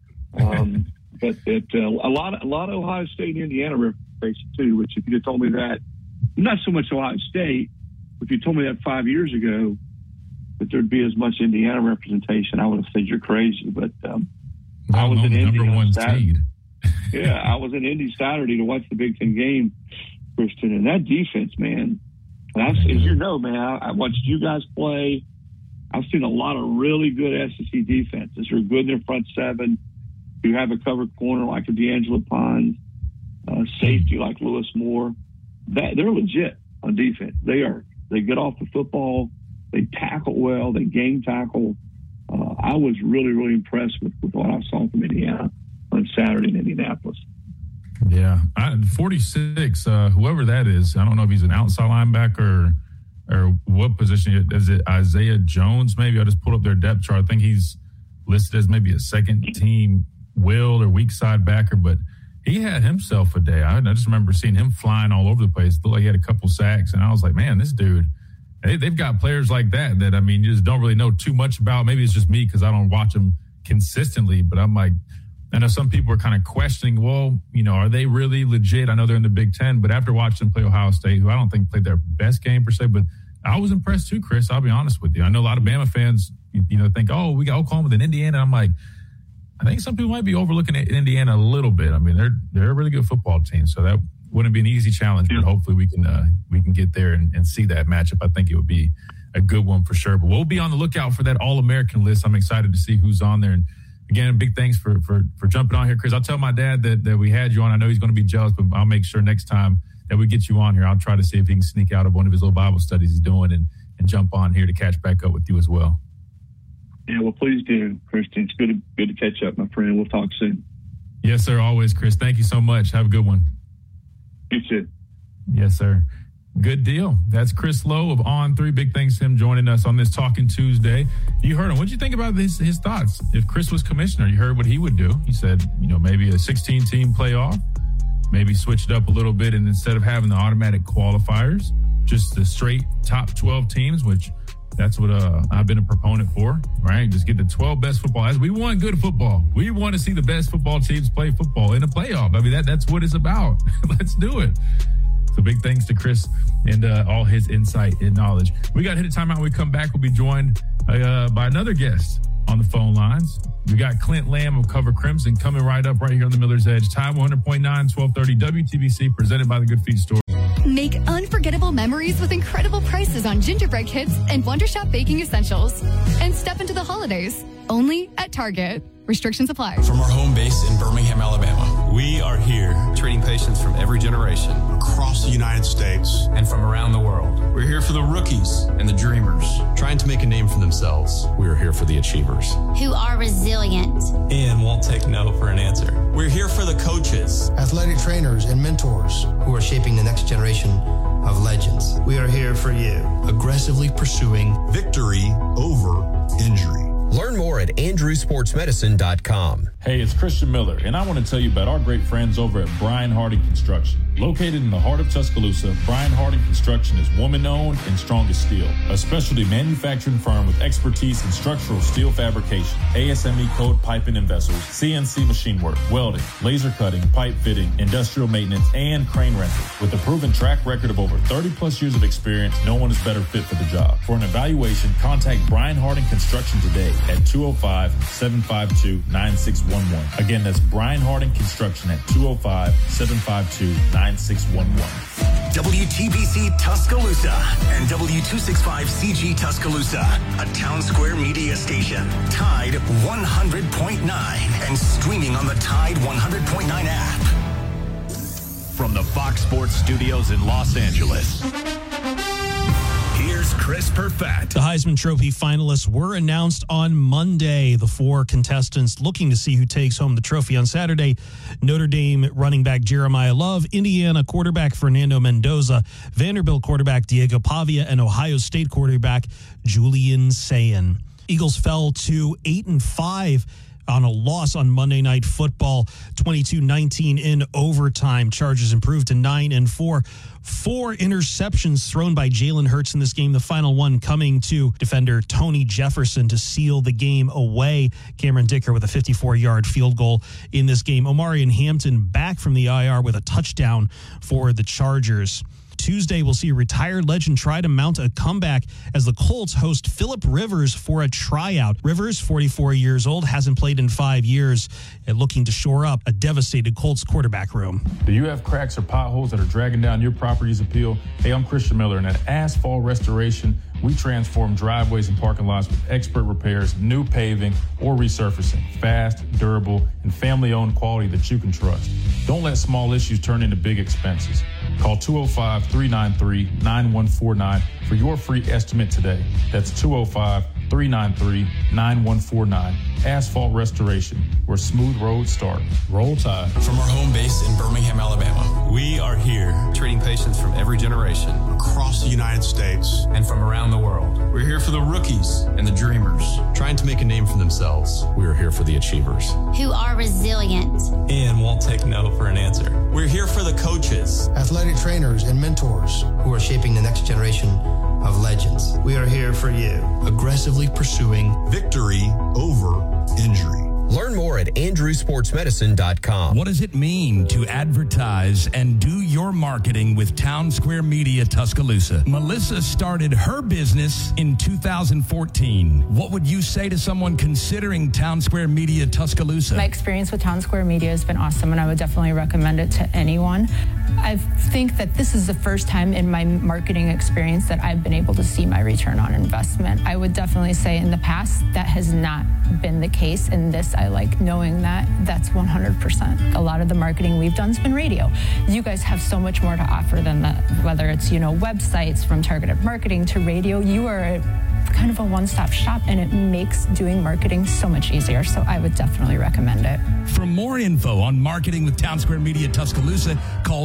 But a lot of Ohio State and Indiana representation, too, which if you had told me that, not so much Ohio State, but if you told me that 5 years ago, that there'd be as much Indiana representation, I would have said you're crazy. But I was in Indy on Saturday. Yeah, I was in Indy Saturday to watch the Big Ten game, Christian, and that defense, man. And as you know, man, I watched you guys play. I've seen a lot of really good SEC defenses who are good in their front seven, who have a covered corner like a D'Angelo Pons, safety like Lewis Moore. They're legit on defense. They get off the football. They tackle well. They game tackle. I was really, really impressed with what I saw from Indiana on Saturday in Indianapolis. Yeah. 46, whoever that is, I don't know if he's an outside linebacker or what position. Is it Isaiah Jones maybe? I just pulled up their depth chart. I think he's listed as maybe a second-team will or weak side backer, but he had himself a day. I just remember seeing him flying all over the place. It looked like he had a couple sacks, and I was like, man, this dude – they've got players like that, I mean, you just don't really know too much about. Maybe it's just me because I don't watch them consistently, but I'm like, I know some people are kind of questioning, well, are they really legit? I know they're in the Big Ten, but after watching them play Ohio State, who I don't think played their best game per se, but I was impressed too, Chris. I'll be honest with you. I know a lot of Bama fans, think, oh, we got Oklahoma with Indiana. I'm like, I think some people might be overlooking Indiana a little bit. I mean, they're a really good football team, so that wouldn't be an easy challenge, but hopefully we can get there and see that matchup. I think it would be a good one for sure. But we'll be on the lookout for that All-American list. I'm excited to see who's on there. And again, big thanks for jumping on here, Chris. I'll tell my dad that we had you on. I know he's going to be jealous, but I'll make sure next time that we get you on here, I'll try to see if he can sneak out of one of his little Bible studies he's doing and jump on here to catch back up with you as well. Yeah, well, please do, Christian. It's good to catch up, my friend. We'll talk soon. Yes, sir. Always, Chris. Thank you so much. Have a good one. You too. Yes, sir. Good deal. That's Chris Lowe of On3. Big thanks to him joining us on this Talking Tuesday. You heard him. What did you think about his thoughts? If Chris was commissioner, you heard what he would do. He said, maybe a 16-team playoff, maybe switch it up a little bit, and instead of having the automatic qualifiers, just the straight top 12 teams, which that's what I've been a proponent for, right? Just get the 12 best football. As we want good football. We want to see the best football teams play football in a playoff. I mean, that's what it's about. Let's do it. So big thanks to Chris and all his insight and knowledge. We got to hit a timeout. When we come back, we'll be joined by another guest on the phone lines. We got Clint Lamb of Cover Crimson coming right up right here on the Miller's Edge. Tide 100.9, 1230 WTBC, presented by the Good Feet Store. Make unforgettable memories with incredible prices on gingerbread kits and Wonder Shop baking essentials. And step into the holidays, only at Target. Restrictions apply. From our home base in Birmingham, Alabama, we are here treating patients from every generation across the United States and from around the world. We're here for the rookies and the dreamers trying to make a name for themselves. We're here for the achievers who are resilient and won't take no for an answer. We're here for the coaches, athletic trainers, and mentors who are shaping the next generation of legends. We are here for you, aggressively pursuing victory over injury. Learn more at andrewsportsmedicine.com. Hey, it's Christian Miller, and I want to tell you about our great friends over at Brian Harding Construction. Located in the heart of Tuscaloosa, Brian Harding Construction is woman-owned and strong as steel, a specialty manufacturing firm with expertise in structural steel fabrication, ASME code piping and vessels, CNC machine work, welding, laser cutting, pipe fitting, industrial maintenance, and crane rental. With a proven track record of over 30-plus years of experience, no one is better fit for the job. For an evaluation, contact Brian Harding Construction today at 205-752-9611. Again, that's Brian Harding Construction at 205-752-9611. WTBC Tuscaloosa and W265CG Tuscaloosa, a Town Square media station. Tide 100.9 and streaming on the Tide 100.9 app. From the Fox Sports Studios in Los Angeles, here's Chris Perfett. The Heisman Trophy finalists were announced on Monday. The 4 contestants looking to see who takes home the trophy on Saturday: Notre Dame running back Jeremiah Love, Indiana quarterback Fernando Mendoza, Vanderbilt quarterback Diego Pavia, and Ohio State quarterback Julian Sayin. Eagles fell to 8-5 on a loss on Monday Night Football, 22-19 in overtime. Chargers improved to 9-4. 4 interceptions thrown by Jalen Hurts in this game, the final one coming to defender Tony Jefferson to seal the game away. Cameron Dicker with a 54-yard field goal in this game. Omarion Hampton back from the IR with a touchdown for the Chargers. Tuesday, we'll see a retired legend try to mount a comeback as the Colts host Phillip Rivers for a tryout. Rivers, 44 years old, hasn't played in 5 years, and looking to shore up a devastated Colts quarterback room. Do you have cracks or potholes that are dragging down your property's appeal? Hey, I'm Christian Miller, and at Asphalt Restoration, we transform driveways and parking lots with expert repairs, new paving, or resurfacing. Fast, durable, and family-owned quality that you can trust. Don't let small issues turn into big expenses. Call 205-393-9149 for your free estimate today. That's 205-393-9149. Asphalt Restoration, where smooth roads start. Roll Tide. From our home base in Birmingham, Alabama, we are here treating patients from every generation across the United States and from around the world. We're here for the rookies and the dreamers, trying to make a name for themselves. We're here for the achievers, who are resilient and won't take no for an answer. We're here for the coaches, athletic trainers, and mentors who are shaping the next generation of legends. We are here for you, aggressively pursuing victory over injury. Learn more at andrewsportsmedicine.com. What does it mean to advertise and do your marketing with Town Square Media Tuscaloosa? Melissa started her business in 2014. What would you say to someone considering Town Square Media Tuscaloosa? My experience with Town Square Media has been awesome, and I would definitely recommend it to anyone. I think that this is the first time in my marketing experience that I've been able to see my return on investment. I would definitely say in the past that has not been the case. In this, I like knowing that that's 100%. A lot of the marketing we've done has been radio. You guys have so much more to offer than that, whether it's, websites, from targeted marketing to radio. You are kind of a one-stop shop, and it makes doing marketing so much easier. So I would definitely recommend it. For more info on marketing with Town Square Media Tuscaloosa, call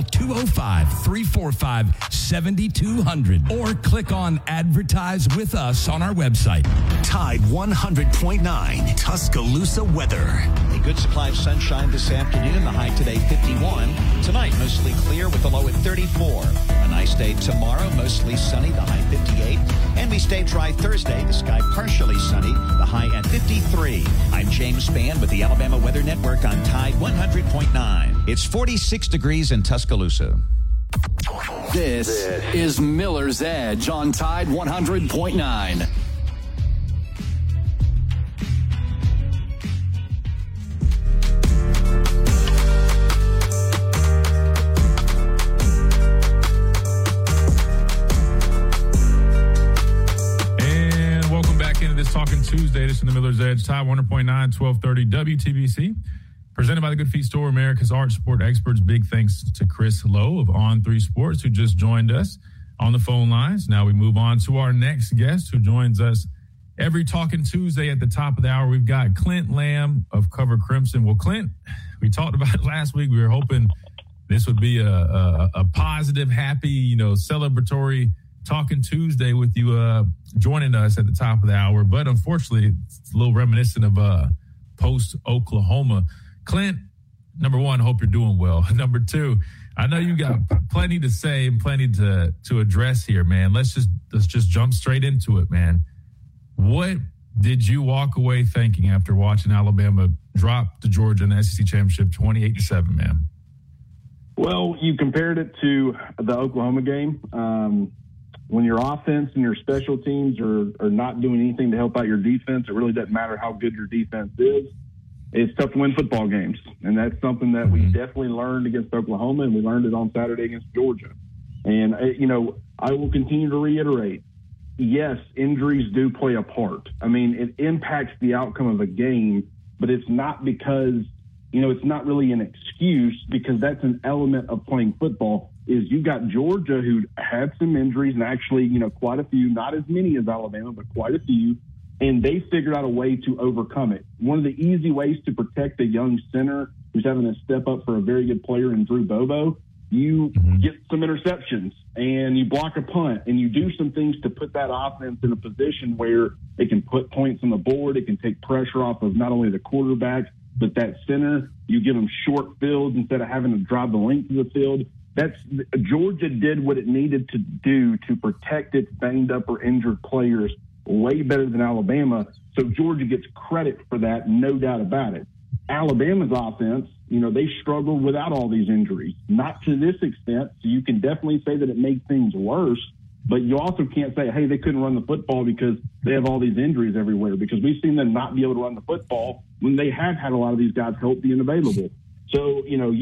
205-345-7200 or click on Advertise with Us on our website. Tide 100.9 Tuscaloosa weather. A good supply of sunshine this afternoon. The high today 51. Tonight mostly clear with the low at 34. A nice day tomorrow, mostly sunny, the high 58. And we stay dry Thursday, the sky partially sunny, the high at 53. I'm James Spann with the Alabama Weather Network on Tide 100.9. It's 46 degrees in Tuscaloosa. This is Miller's Edge on Tide 100.9. Talking Tuesday, this is the Miller's Edge, Tide 100.9, 1230 WTBC. Presented by the Good Feet Store, America's Arch Support Experts. Big thanks to Chris Lowe of On3 Sports, who just joined us on the phone lines. Now we move on to our next guest, who joins us every Talking Tuesday at the top of the hour. We've got Clint Lamb of Cover Crimson. Well, Clint, we talked about it last week. We were hoping this would be a positive, happy, celebratory Talking Tuesday with you joining us at the top of the hour. But unfortunately, it's a little reminiscent of post-Oklahoma. Clint, number one, hope you're doing well. Number two, I know you got plenty to say and plenty to address here, man. Let's just jump straight into it, man. What did you walk away thinking after watching Alabama drop to Georgia in the SEC Championship 28-7, man? Well, you compared it to the Oklahoma game. When your offense and your special teams are not doing anything to help out your defense, it really doesn't matter how good your defense is. It's tough to win football games, and that's something that we definitely learned against Oklahoma, and we learned it on Saturday against Georgia. And, I will continue to reiterate, yes, injuries do play a part. I mean, it impacts the outcome of a game, but it's not because, it's not really an excuse because that's an element of playing football. Is you got Georgia who had some injuries and actually, quite a few, not as many as Alabama, but quite a few, and they figured out a way to overcome it. One of the easy ways to protect a young center who's having to step up for a very good player in Drew Bobo, you get some interceptions and you block a punt and you do some things to put that offense in a position where it can put points on the board. It can take pressure off of not only the quarterback, but that center. You give them short fields instead of having to drive the length of the field. Georgia did what it needed to do to protect its banged up or injured players way better than Alabama. So Georgia gets credit for that, no doubt about it. Alabama's offense, they struggled without all these injuries, not to this extent. So you can definitely say that it made things worse, but you also can't say, hey, they couldn't run the football because they have all these injuries everywhere, because we've seen them not be able to run the football when they have had a lot of these guys healthy and available. So,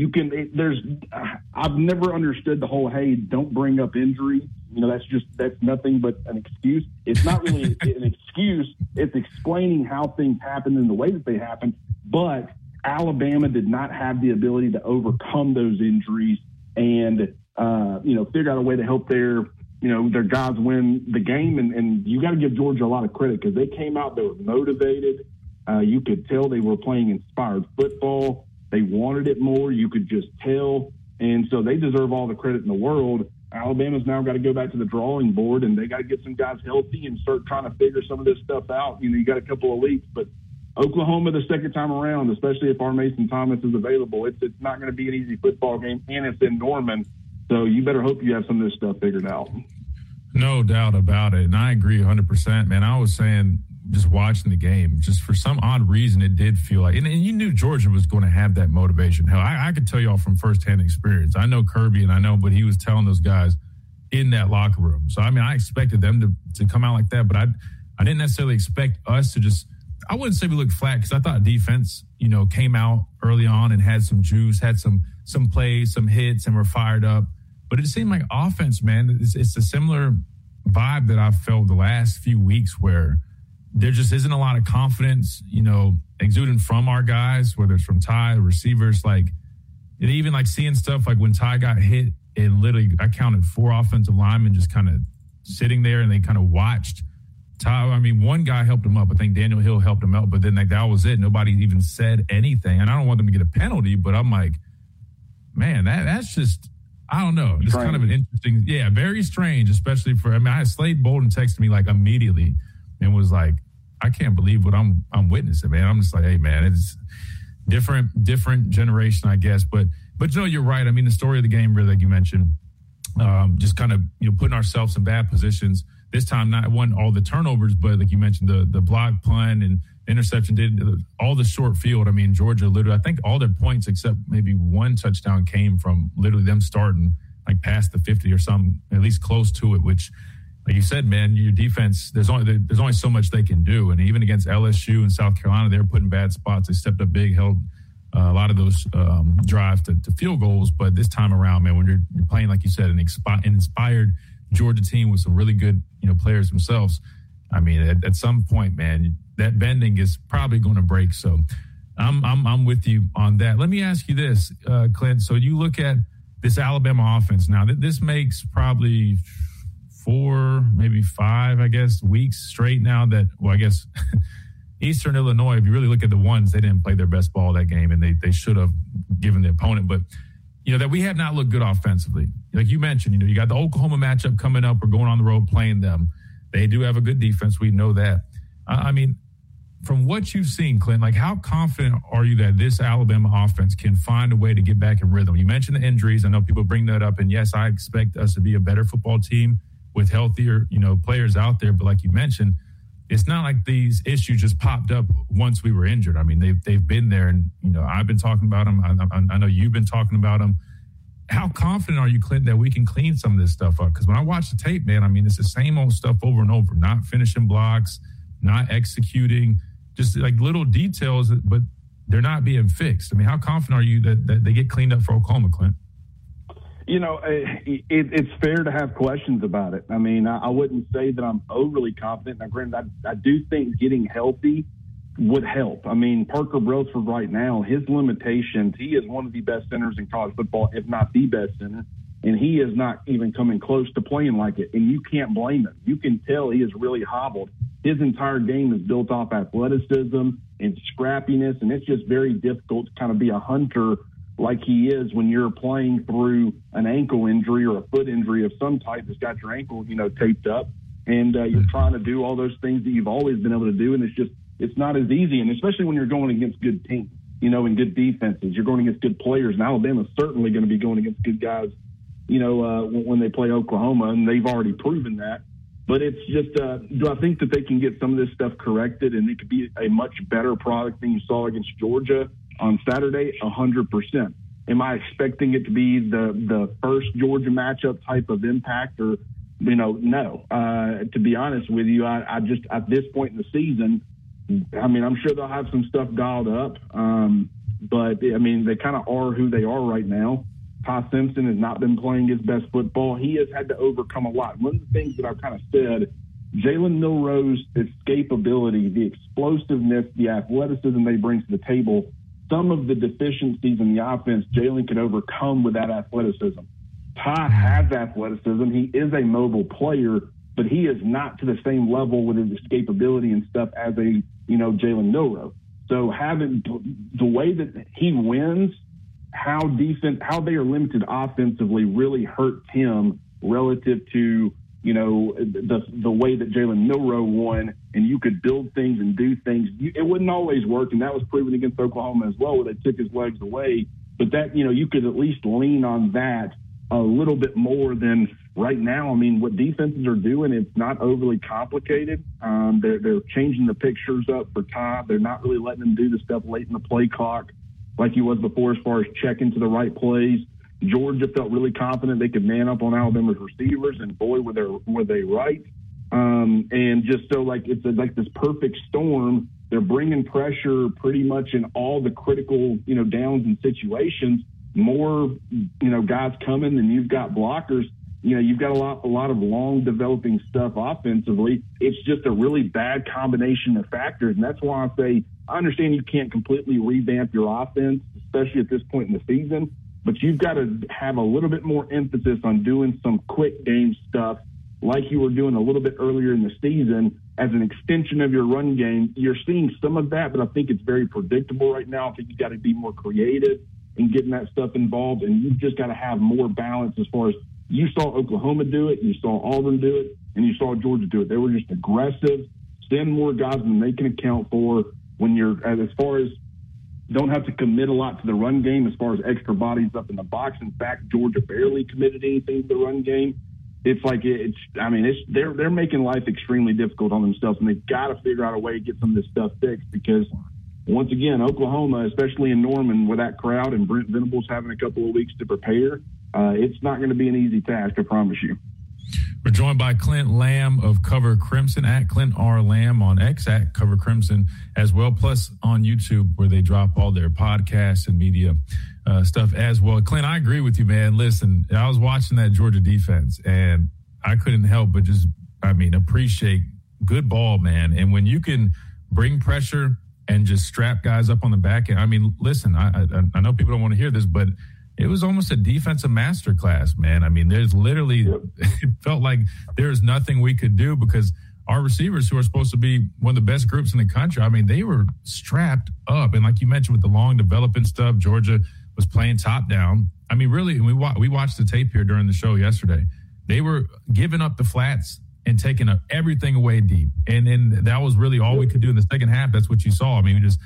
I've never understood the whole, hey, don't bring up injury. That's nothing but an excuse. It's not really an excuse. It's explaining how things happen in the way that they happen. But Alabama did not have the ability to overcome those injuries and, figure out a way to help their guys win the game. And you got to give Georgia a lot of credit because they came out, they were motivated. You could tell they were playing inspired football. They wanted it more. You could just tell. And so they deserve all the credit in the world. Alabama's now got to go back to the drawing board, and they got to get some guys healthy and start trying to figure some of this stuff out. You got a couple of leaks, but Oklahoma the second time around, especially if our Mason Thomas is available, it's not going to be an easy football game, and it's in Norman. So you better hope you have some of this stuff figured out. No doubt about it. And I agree 100%, man. I was saying, just watching the game, just for some odd reason, it did feel like, and you knew Georgia was going to have that motivation. Hell, I could tell y'all from firsthand experience. I know Kirby and I know what he was telling those guys in that locker room. So, I expected them to come out like that, but I didn't necessarily expect us to just, I wouldn't say we looked flat because I thought defense, came out early on and had some juice, had some plays, some hits, and were fired up. But it seemed like offense, man, it's a similar vibe that I've felt the last few weeks where there just isn't a lot of confidence, exuding from our guys, whether it's from Ty, receivers, like, and even like seeing stuff like when Ty got hit, and literally I counted 4 offensive linemen just kind of sitting there and they kind of watched Ty. One guy helped him up. I think Daniel Hill helped him out, but then that was it. Nobody even said anything. And I don't want them to get a penalty, but I'm like, man, that's just, I don't know. It's kind of an interesting, very strange, especially for, I had Slade Bolden texted me like immediately and was like, I can't believe what I'm witnessing, man. I'm just like, hey, man, it's different generation, I guess. But you're right. The story of the game, really, like you mentioned, just kind of, putting ourselves in bad positions. This time, not all the turnovers, but like you mentioned, the block punt and interception did all the short field. Georgia literally, I think all their points except maybe one touchdown came from literally them starting like past the 50 or something, at least close to it, which, like you said, man, your defense, there's only so much they can do. And even against LSU and South Carolina, they were put in bad spots. They stepped up big, held a lot of those drives to field goals. But this time around, man, when you're playing, like you said, an inspired Georgia team with some really good, players themselves, at some point, man, that bending is probably going to break. So I'm with you on that. Let me ask you this, Clint. So you look at this Alabama offense now. This makes probably 4, maybe 5, I guess, weeks straight now that, well, I guess Eastern Illinois, if you really look at the ones, they didn't play their best ball that game, and they should have given the opponent. But, that we have not looked good offensively. Like you mentioned, you got the Oklahoma matchup coming up. We're going on the road playing them. They do have a good defense. We know that. From what you've seen, Clint, like how confident are you that this Alabama offense can find a way to get back in rhythm? You mentioned the injuries. I know people bring that up, and yes, I expect us to be a better football team with healthier, players out there. But like you mentioned, it's not like these issues just popped up once we were injured. They've been there, and, I've been talking about them. I know you've been talking about them. How confident are you, Clint, that we can clean some of this stuff up? Because when I watch the tape, man, it's the same old stuff over and over, not finishing blocks, not executing, just like little details, but they're not being fixed. How confident are you that they get cleaned up for Oklahoma, Clint? It's fair to have questions about it. I wouldn't say that I'm overly confident. Now, granted, I do think getting healthy would help. I mean, Parker Brailsford right now, his limitations, he is one of the best centers in college football, if not the best center, and he is not even coming close to playing like it, and you can't blame him. You can tell he is really hobbled. His entire game is built off athleticism and scrappiness, and it's just very difficult to kind of be a hunter like he is when you're playing through an ankle injury or a foot injury of some type that's got your ankle, taped up, and you're trying to do all those things that you've always been able to do, and it's not as easy, and especially when you're going against good teams, and good defenses. You're going against good players, and Alabama's certainly going to be going against good guys, when they play Oklahoma, and they've already proven that. But it's just, do I think that they can get some of this stuff corrected and it could be a much better product than you saw against Georgia on Saturday? 100%. Am I expecting it to be the first Georgia matchup type of impact or, no. To be honest with you, I just, at this point in the season, I mean, I'm sure they'll have some stuff dialed up. But, I mean, they kind of are who they are right now. Ty Simpson has not been playing his best football. He has had to overcome a lot. One of the things that I've kind of said, Jalen Milroe's escapability, the explosiveness, the athleticism they bring to the table, some of the deficiencies in the offense, Jalen could overcome with that athleticism. Ty has athleticism. He is a mobile player, but he is not to the same level with his escapability and stuff as a, Jalen Milroe. So having the way that he wins, how they are limited offensively really hurts him relative to, the way that Jalen Milroe won, and you could build things and do things. It wouldn't always work, and that was proven against Oklahoma as well, where they took his legs away. But that, you could at least lean on that a little bit more than right now. I mean, what defenses are doing, it's not overly complicated. They're changing the pictures up for Ty. They're not really letting him do the stuff late in the play clock like he was before as far as checking to the right plays. Georgia felt really confident they could man up on Alabama's receivers, and boy, were they right. And just so it's like this perfect storm. They're bringing pressure pretty much in all the critical, downs and situations. More, guys coming than you've got blockers. You've got a lot of long developing stuff offensively. It's just a really bad combination of factors. And that's why I say, I understand you can't completely revamp your offense, especially at this point in the season, but you've got to have a little bit more emphasis on doing some quick game stuff like you were doing a little bit earlier in the season as an extension of your run game. You're seeing some of that, but I think it's very predictable right now. I think you've got to be more creative in getting that stuff involved, and you've just got to have more balance as far as you saw Oklahoma do it, you saw Auburn do it, and you saw Georgia do it. They were just aggressive, send more guys than they can account for when you're, as far as don't have to commit a lot to the run game as far as extra bodies up in the box. In fact, Georgia barely committed anything to the run game. It's like they're making life extremely difficult on themselves, and they've got to figure out a way to get some of this stuff fixed because, once again, Oklahoma, especially in Norman with that crowd and Brent Venables having a couple of weeks to prepare, it's not going to be an easy task, I promise you. We're joined by Clint Lamb of Cover Crimson at Clint R. Lamb on X at Cover Crimson as well, plus on YouTube where they drop all their podcasts and media stuff as well. Clint, I agree with you, man. Listen, I was watching that Georgia defense and I couldn't help but just, appreciate good ball, man. And when you can bring pressure and just strap guys up on the back end, listen, I know people don't want to hear this, but it was almost a defensive masterclass, man. There's literally, it felt like there's nothing we could do because our receivers, who are supposed to be one of the best groups in the country, they were strapped up. And like you mentioned with the long developing stuff, Georgia was playing top down. Really, we watched the tape here during the show yesterday. They were giving up the flats and taking everything away deep. And then that was really all we could do in the second half. That's what you saw.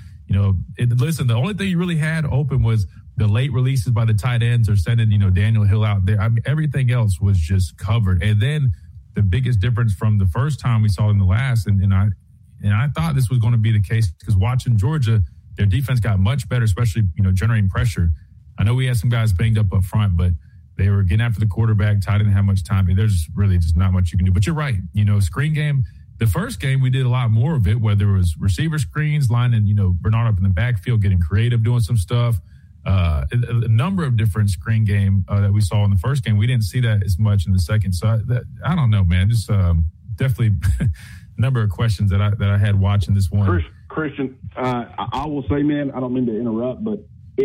Listen, the only thing you really had open was the late releases by the tight ends or sending, Daniel Hill out there. Everything else was just covered. And then the biggest difference from the first time we saw in the last, and I thought this was going to be the case because watching Georgia, their defense got much better, especially, generating pressure. I know we had some guys banged up front, but they were getting after the quarterback. Ty didn't have much time. There's really just not much you can do. But you're right. Screen game, the first game, we did a lot more of it, whether it was receiver screens, lining, Bernard up in the backfield, getting creative, doing some stuff. A number of different screen game that we saw in the first game. We didn't see that as much in the second. So I don't know, man. Just definitely a number of questions that I had watching this one. Christian, I will say, man, I don't mean to interrupt, but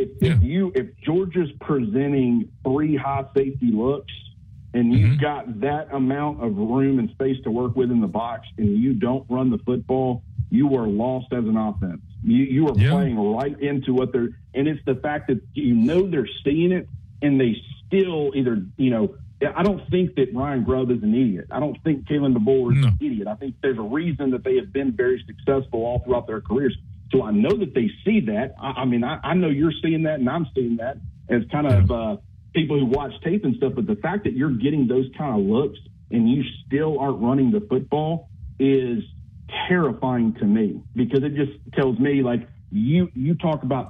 if Georgia's presenting 3 high safety looks and you've got that amount of room and space to work with in the box and you don't run the football, you are lost as an offense. You are playing right into what they're – and it's the fact that they're seeing it and they still either, I don't think that Ryan Grubb is an idiot. I don't think Kalen DeBoer is an idiot. I think there's a reason that they have been very successful all throughout their careers. So I know that they see that. I know you're seeing that and I'm seeing that as kind of people who watch tape and stuff. But the fact that you're getting those kind of looks and you still aren't running the football is terrifying to me, because it just tells me, like, you talk about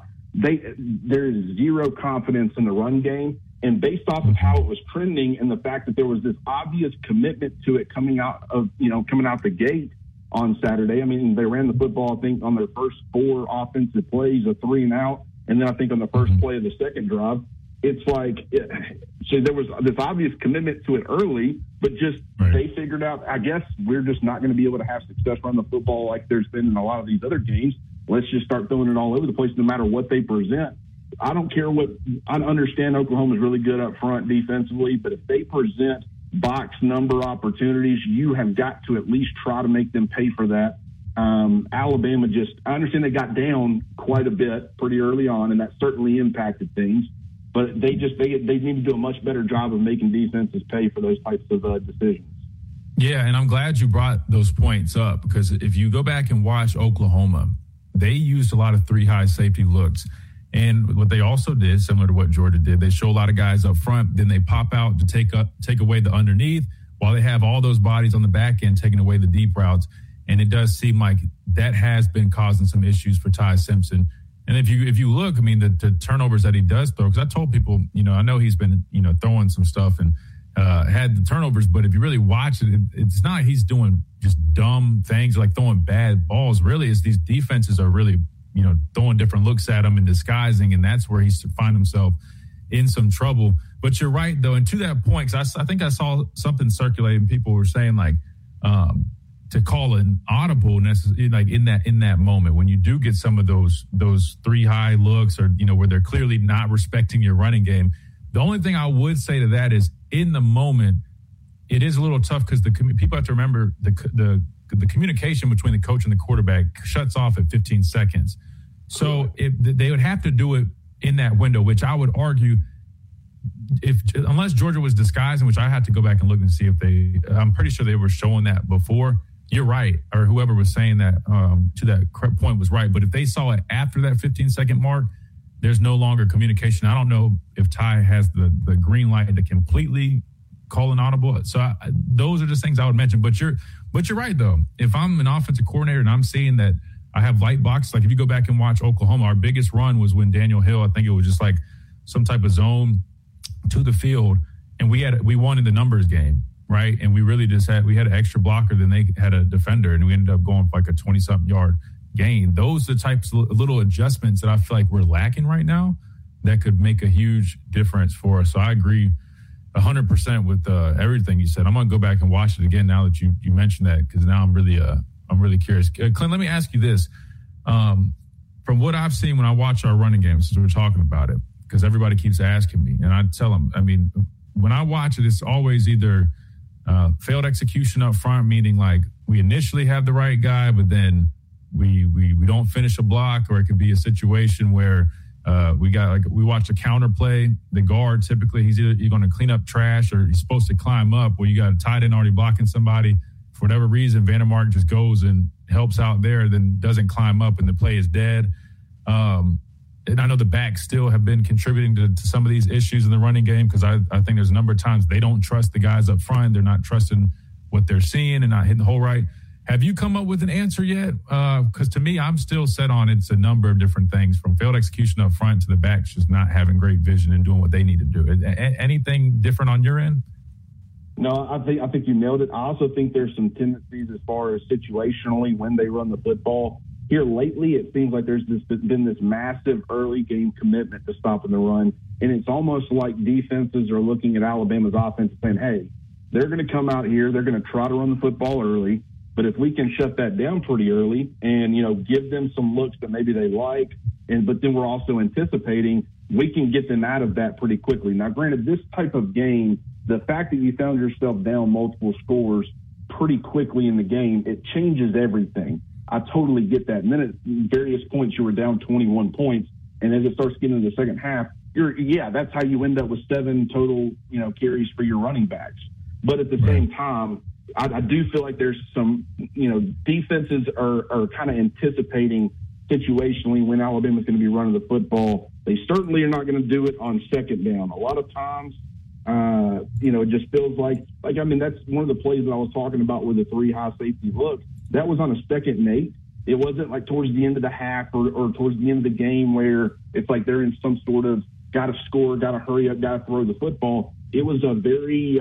there's zero confidence in the run game. And based off of how it was trending and the fact that there was this obvious commitment to it coming out the gate on Saturday. I mean, they ran the football, I think, on their first 4 offensive plays, a 3 and out. And then I think on the first play of the second drive, it's like, so there was this obvious commitment to it early, but just they figured out, I guess we're just not going to be able to have success running the football like there's been in a lot of these other games. Let's just start throwing it all over the place no matter what they present. I don't care what – I understand Oklahoma's really good up front defensively, but if they present box number opportunities, you have got to at least try to make them pay for that. Alabama I understand they got down quite a bit pretty early on, and that certainly impacted things. But they need to do a much better job of making defenses pay for those types of decisions. Yeah, and I'm glad you brought those points up, because if you go back and watch Oklahoma, they used a lot of 3 high safety looks. And what they also did, similar to what Georgia did, they show a lot of guys up front, then they pop out to take away the underneath while they have all those bodies on the back end taking away the deep routes. And it does seem like that has been causing some issues for Ty Simpson. And if you look, I mean, the turnovers that he does throw, because I told people, I know he's been, throwing some stuff and had the turnovers, but if you really watch it, it's not he's doing just dumb things like throwing bad balls. Really, is these defenses are really, throwing different looks at him and disguising, and that's where he's find himself in some trouble. But you're right, though, and to that point, because I think I saw something circulating. People were saying like to call an audible, like in that moment when you do get some of those 3 high looks, or where they're clearly not respecting your running game. The only thing I would say to that is, in the moment, it is a little tough because people have to remember the communication between the coach and the quarterback shuts off at 15 seconds. So they would have to do it in that window, which I would argue, unless Georgia was disguising, which I had to go back and look and see if I'm pretty sure they were showing that before. You're right, or whoever was saying that to that point was right. But if they saw it after that 15-second mark, there's no longer communication. I don't know if Ty has the green light to completely call an audible. So those are just things I would mention. But you're right, though. If I'm an offensive coordinator and I'm seeing that I have light box, like if you go back and watch Oklahoma, our biggest run was when Daniel Hill, I think it was just like some type of zone to the field, and we won in the numbers game, right? And we really we had an extra blocker than they had a defender, and we ended up going for like a 20-something yard gain. Those are the types of little adjustments that I feel like we're lacking right now that could make a huge difference for us. So I agree 100% with everything you said. I'm going to go back and watch it again now that you mentioned that, because now I'm really curious. Clint, let me ask you this. From what I've seen when I watch our running games, since we're talking about it, because everybody keeps asking me, and I tell them, I mean, when I watch it, it's always either failed execution up front, meaning like we initially have the right guy, but then we don't finish a block, or it could be a situation where we watch a counter play. The guard, typically, you're going to clean up trash, or he's supposed to climb up, where you got a tight end already blocking somebody. For whatever reason, Vandermark just goes and helps out there, then doesn't climb up, and the play is dead. And I know the backs still have been contributing to some of these issues in the running game, because I think there's a number of times they don't trust the guys up front. They're not trusting what they're seeing and not hitting the hole right. Have you come up with an answer yet? Because to me, I'm still set on it's a number of different things, from failed execution up front to the backs just not having great vision and doing what they need to do. Anything different on your end? No, I think you nailed it. I also think there's some tendencies as far as situationally when they run the football. Here lately, it seems like there's been this massive early game commitment to stopping the run, and it's almost like defenses are looking at Alabama's offense and saying, hey, they're going to come out here, they're going to try to run the football early, But if we can shut that down pretty early and, give them some looks that maybe they like, but then we're also anticipating, we can get them out of that pretty quickly. Now, granted, this type of game, the fact that you found yourself down multiple scores pretty quickly in the game, it changes everything. I totally get that. And then at various points, you were down 21 points. And as it starts getting into the second half, that's how you end up with 7 total, carries for your running backs. But at the same time, I do feel like there's some, defenses are kind of anticipating situationally when Alabama's going to be running the football. They certainly are not going to do it on second down. A lot of times, it just feels like that's one of the plays that I was talking about with the 3 high safety look. That was on a 2nd and 8. It wasn't like towards the end of the half or towards the end of the game where it's like they're in some sort of got to score, got to hurry up, got to throw the football. It was a very,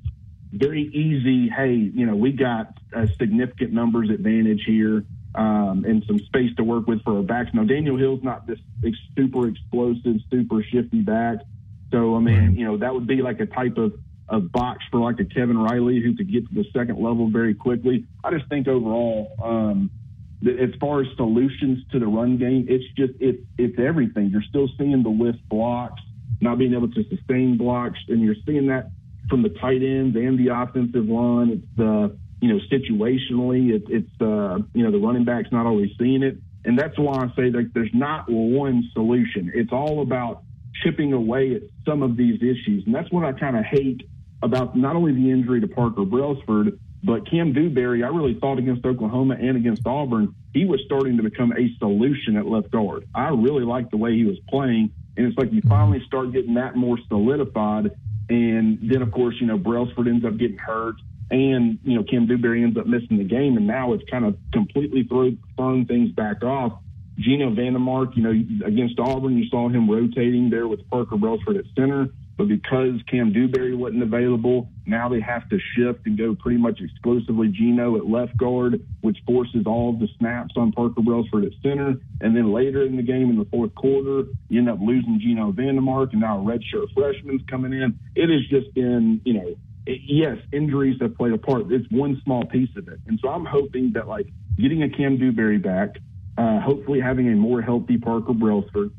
very easy, hey, we got a significant numbers advantage here and some space to work with for our backs. Now, Daniel Hill's not this super explosive, super shifty back. So, that would be like a type of box for like a Kevin Riley who could get to the second level very quickly. I just think overall, as far as solutions to the run game, it's everything. You're still seeing the lift blocks, not being able to sustain blocks, and you're seeing that from the tight ends and the offensive line. It's the, situationally, it's the running back's not always seeing it. And that's why I say that there's not one solution. It's all about chipping away at some of these issues. And that's what I kind of hate about not only the injury to Parker Brailsford, but Cam Dewberry. I really thought against Oklahoma and against Auburn, he was starting to become a solution at left guard. I really liked the way he was playing. And it's like you finally start getting that more solidified. And then, of course, Brailsford ends up getting hurt. And, Cam Dewberry ends up missing the game. And now it's kind of completely thrown things back off. Gino Vandermark, against Auburn, you saw him rotating there with Parker Brailsford at center. But because Cam Dewberry wasn't available, now they have to shift and go pretty much exclusively Gino at left guard, which forces all of the snaps on Parker Brailsford at center. And then later in the game in the fourth quarter, you end up losing Gino Vandermark, and now a redshirt freshman's coming in. It has just been, yes, injuries have played a part. It's one small piece of it. And so I'm hoping that, like, getting a Cam Dewberry back, hopefully having a more healthy Parker Brailsford,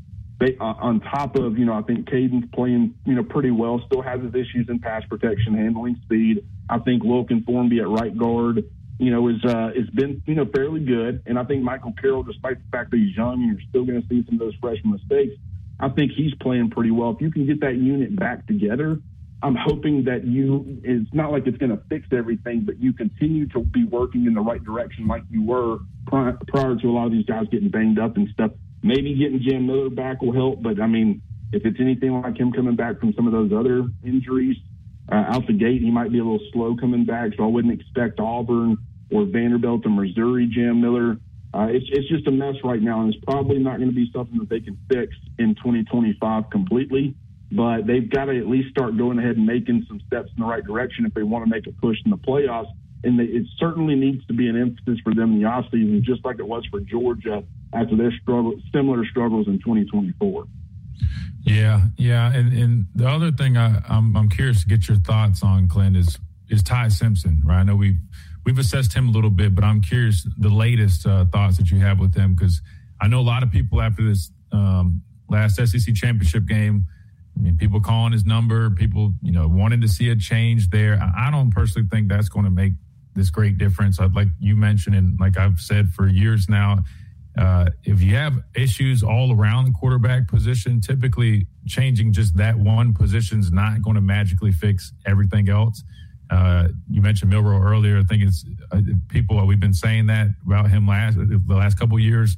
on top of, I think Caden's playing, pretty well, still has his issues in pass protection, handling speed. I think Wilkin Formby at right guard, has been, fairly good. And I think Michael Carroll, despite the fact that he's young and you're still going to see some of those freshman mistakes, I think he's playing pretty well. If you can get that unit back together, I'm hoping that it's not like it's going to fix everything, but you continue to be working in the right direction like you were prior to a lot of these guys getting banged up and stuff. Maybe getting Jam Miller back will help, but if it's anything like him coming back from some of those other injuries out the gate, he might be a little slow coming back. So I wouldn't expect Auburn or Vanderbilt or Missouri Jam Miller. It's just a mess right now, and it's probably not going to be something that they can fix in 2025 completely. But they've got to at least start going ahead and making some steps in the right direction if they want to make a push in the playoffs. And it certainly needs to be an emphasis for them in the offseason, just like it was for Georgia after their similar struggles in 2024. Yeah. And the other thing I'm curious to get your thoughts on, Clint, is Ty Simpson, right? I know we've assessed him a little bit, but I'm curious the latest thoughts that you have with him, because I know a lot of people after this last SEC championship game, people calling his number, people, wanting to see a change there. I don't personally think that's going to make this great difference. Like you mentioned, and like I've said for years now, if you have issues all around the quarterback position, typically changing just that one position is not going to magically fix everything else. You mentioned Milroe earlier. I think it's we've been saying that about him the last couple of years.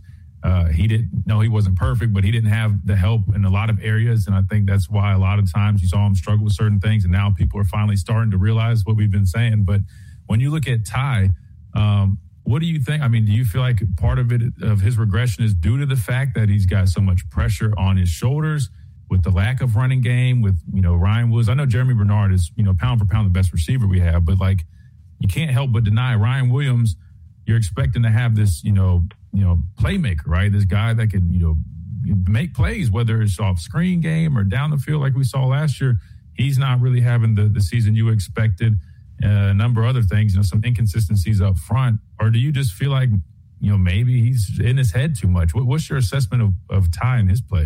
He wasn't perfect, but he didn't have the help in a lot of areas. And I think that's why a lot of times you saw him struggle with certain things. And now people are finally starting to realize what we've been saying. But when you look at Ty, what do you think? Do you feel like part of his regression is due to the fact that he's got so much pressure on his shoulders with the lack of running game with, Ryan Woods? I know Jeremy Bernard is, pound for pound the best receiver we have, but you can't help but deny Ryan Williams. You're expecting to have this, playmaker, right? This guy that can, make plays, whether it's off screen game or down the field like we saw last year. He's not really having the season you expected. a number of other things, some inconsistencies up front? Or do you just feel like, maybe he's in his head too much? What's your assessment of Ty and his play?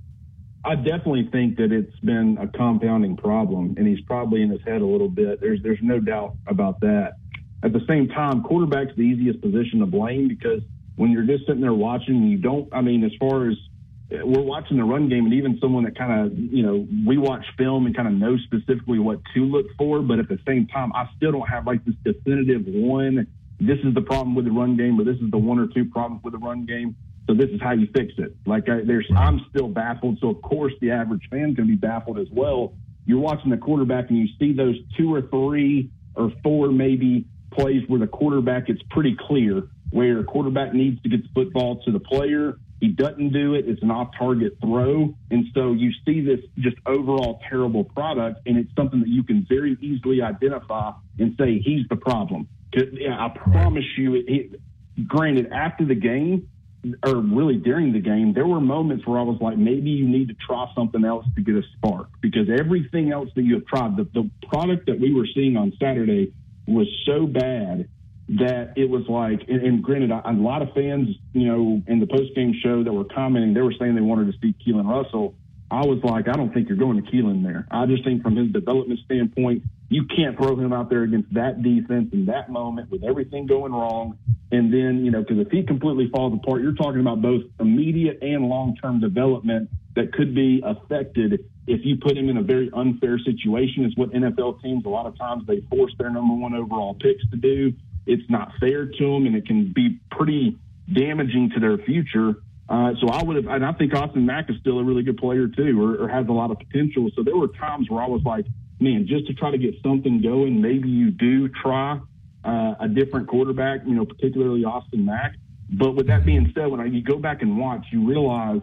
I definitely think that it's been a compounding problem, and he's probably in his head a little bit. There's no doubt about that. At the same time, quarterback's the easiest position to blame, because when you're just sitting there watching, as far as we're watching the run game, and even someone that kind of, we watch film and kind of know specifically what to look for, but at the same time, I still don't have like this definitive one, this is the problem with the run game, or this is the one or two problems with the run game, so this is how you fix it. I'm still baffled, so of course the average fan's going to be baffled as well. You're watching the quarterback and you see those 2 or 3 or 4 maybe plays where the quarterback, it's pretty clear where a quarterback needs to get the football to the player. He doesn't do it. It's an off-target throw. And so you see this just overall terrible product, and it's something that you can very easily identify and say, he's the problem. I promise you, granted, after the game, or really during the game, there were moments where I was like, maybe you need to try something else to get a spark, because everything else that you have tried, the product that we were seeing on Saturday was so bad that it was like, and granted, a lot of fans, in the post-game show that were commenting, they were saying they wanted to see Keelan Russell. I was like, I don't think you're going to Keelan there. I just think from his development standpoint, you can't throw him out there against that defense in that moment with everything going wrong. And then, because if he completely falls apart, you're talking about both immediate and long-term development that could be affected if you put him in a very unfair situation. It's what NFL teams, a lot of times, they force their number 1 overall picks to do. It's not fair to them, and it can be pretty damaging to their future. So I would have, and I think Austin Mack is still a really good player too, or has a lot of potential. So there were times where I was like, man, just to try to get something going, maybe you do try a different quarterback, particularly Austin Mack. But with that being said, when you go back and watch, you realize,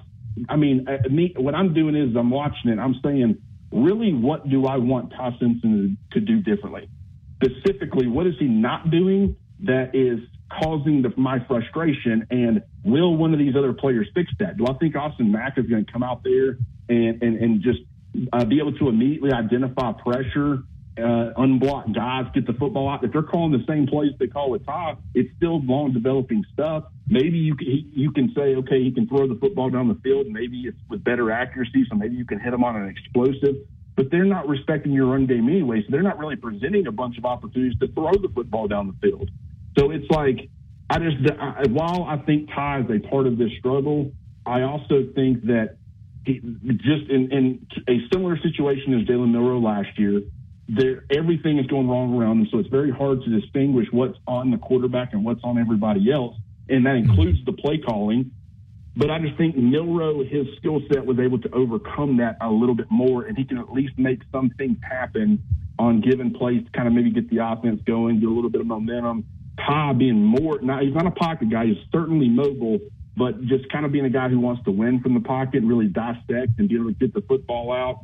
what I'm doing is I'm watching it. I'm saying, really, what do I want Ty Simpson to do differently? Specifically, what is he not doing that is causing my frustration, and will one of these other players fix that? Do I think Austin Mack is going to come out there and just be able to immediately identify pressure, unblock guys, get the football out? If they're calling the same plays they call with Ty, it's still long developing stuff. Maybe you can say, okay, he can throw the football down the field, and maybe it's with better accuracy, so maybe you can hit him on an explosive. But they're not respecting your run game anyway, so they're not really presenting a bunch of opportunities to throw the football down the field. So it's like, while I think Ty is a part of this struggle, I also think that just in a similar situation as Jalen Milroe last year, everything is going wrong around them, so it's very hard to distinguish what's on the quarterback and what's on everybody else, and that includes the play calling. But I just think Milroe, his skill set, was able to overcome that a little bit more, and he can at least make some things happen on given plays to kind of maybe get the offense going, get a little bit of momentum. Ty being now he's not a pocket guy, he's certainly mobile, but just kind of being a guy who wants to win from the pocket and really dissect and be able to get the football out.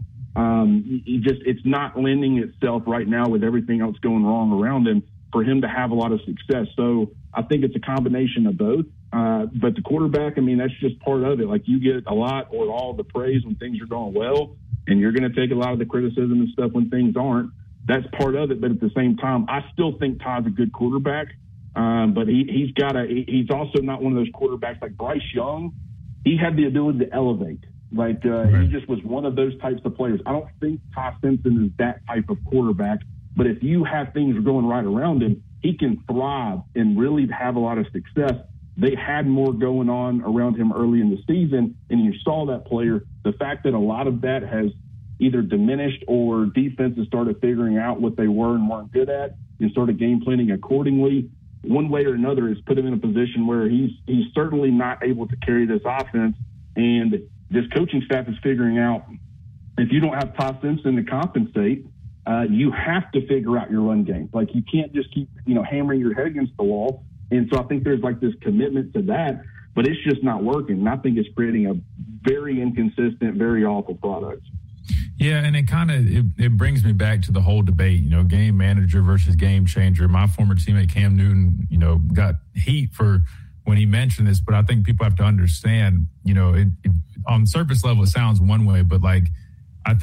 It's not lending itself right now with everything else going wrong around him for him to have a lot of success. So I think it's a combination of both. But the quarterback, that's just part of it. Like, you get a lot or all the praise when things are going well, and you're going to take a lot of the criticism and stuff when things aren't. That's part of it. But at the same time, I still think Ty's a good quarterback. But he's also not one of those quarterbacks like Bryce Young. He had the ability to elevate. He just was one of those types of players. I don't think Ty Simpson is that type of quarterback. But if you have things going right around him, he can thrive and really have a lot of success. They had more going on around him early in the season, and you saw that player. The fact that a lot of that has either diminished or defenses started figuring out what they were and weren't good at and started game planning accordingly, one way or another, has put him in a position where he's certainly not able to carry this offense. And this coaching staff is figuring out, if you don't have Ty Simpson to compensate, you have to figure out your run game. Like, you can't just keep, hammering your head against the wall. And so I think there's this commitment to that, but it's just not working. And I think it's creating a very inconsistent, very awful product. Yeah, and it brings me back to the whole debate, game manager versus game changer. My former teammate Cam Newton, got heat for when he mentioned this, but I think people have to understand, it on surface level, it sounds one way, but I think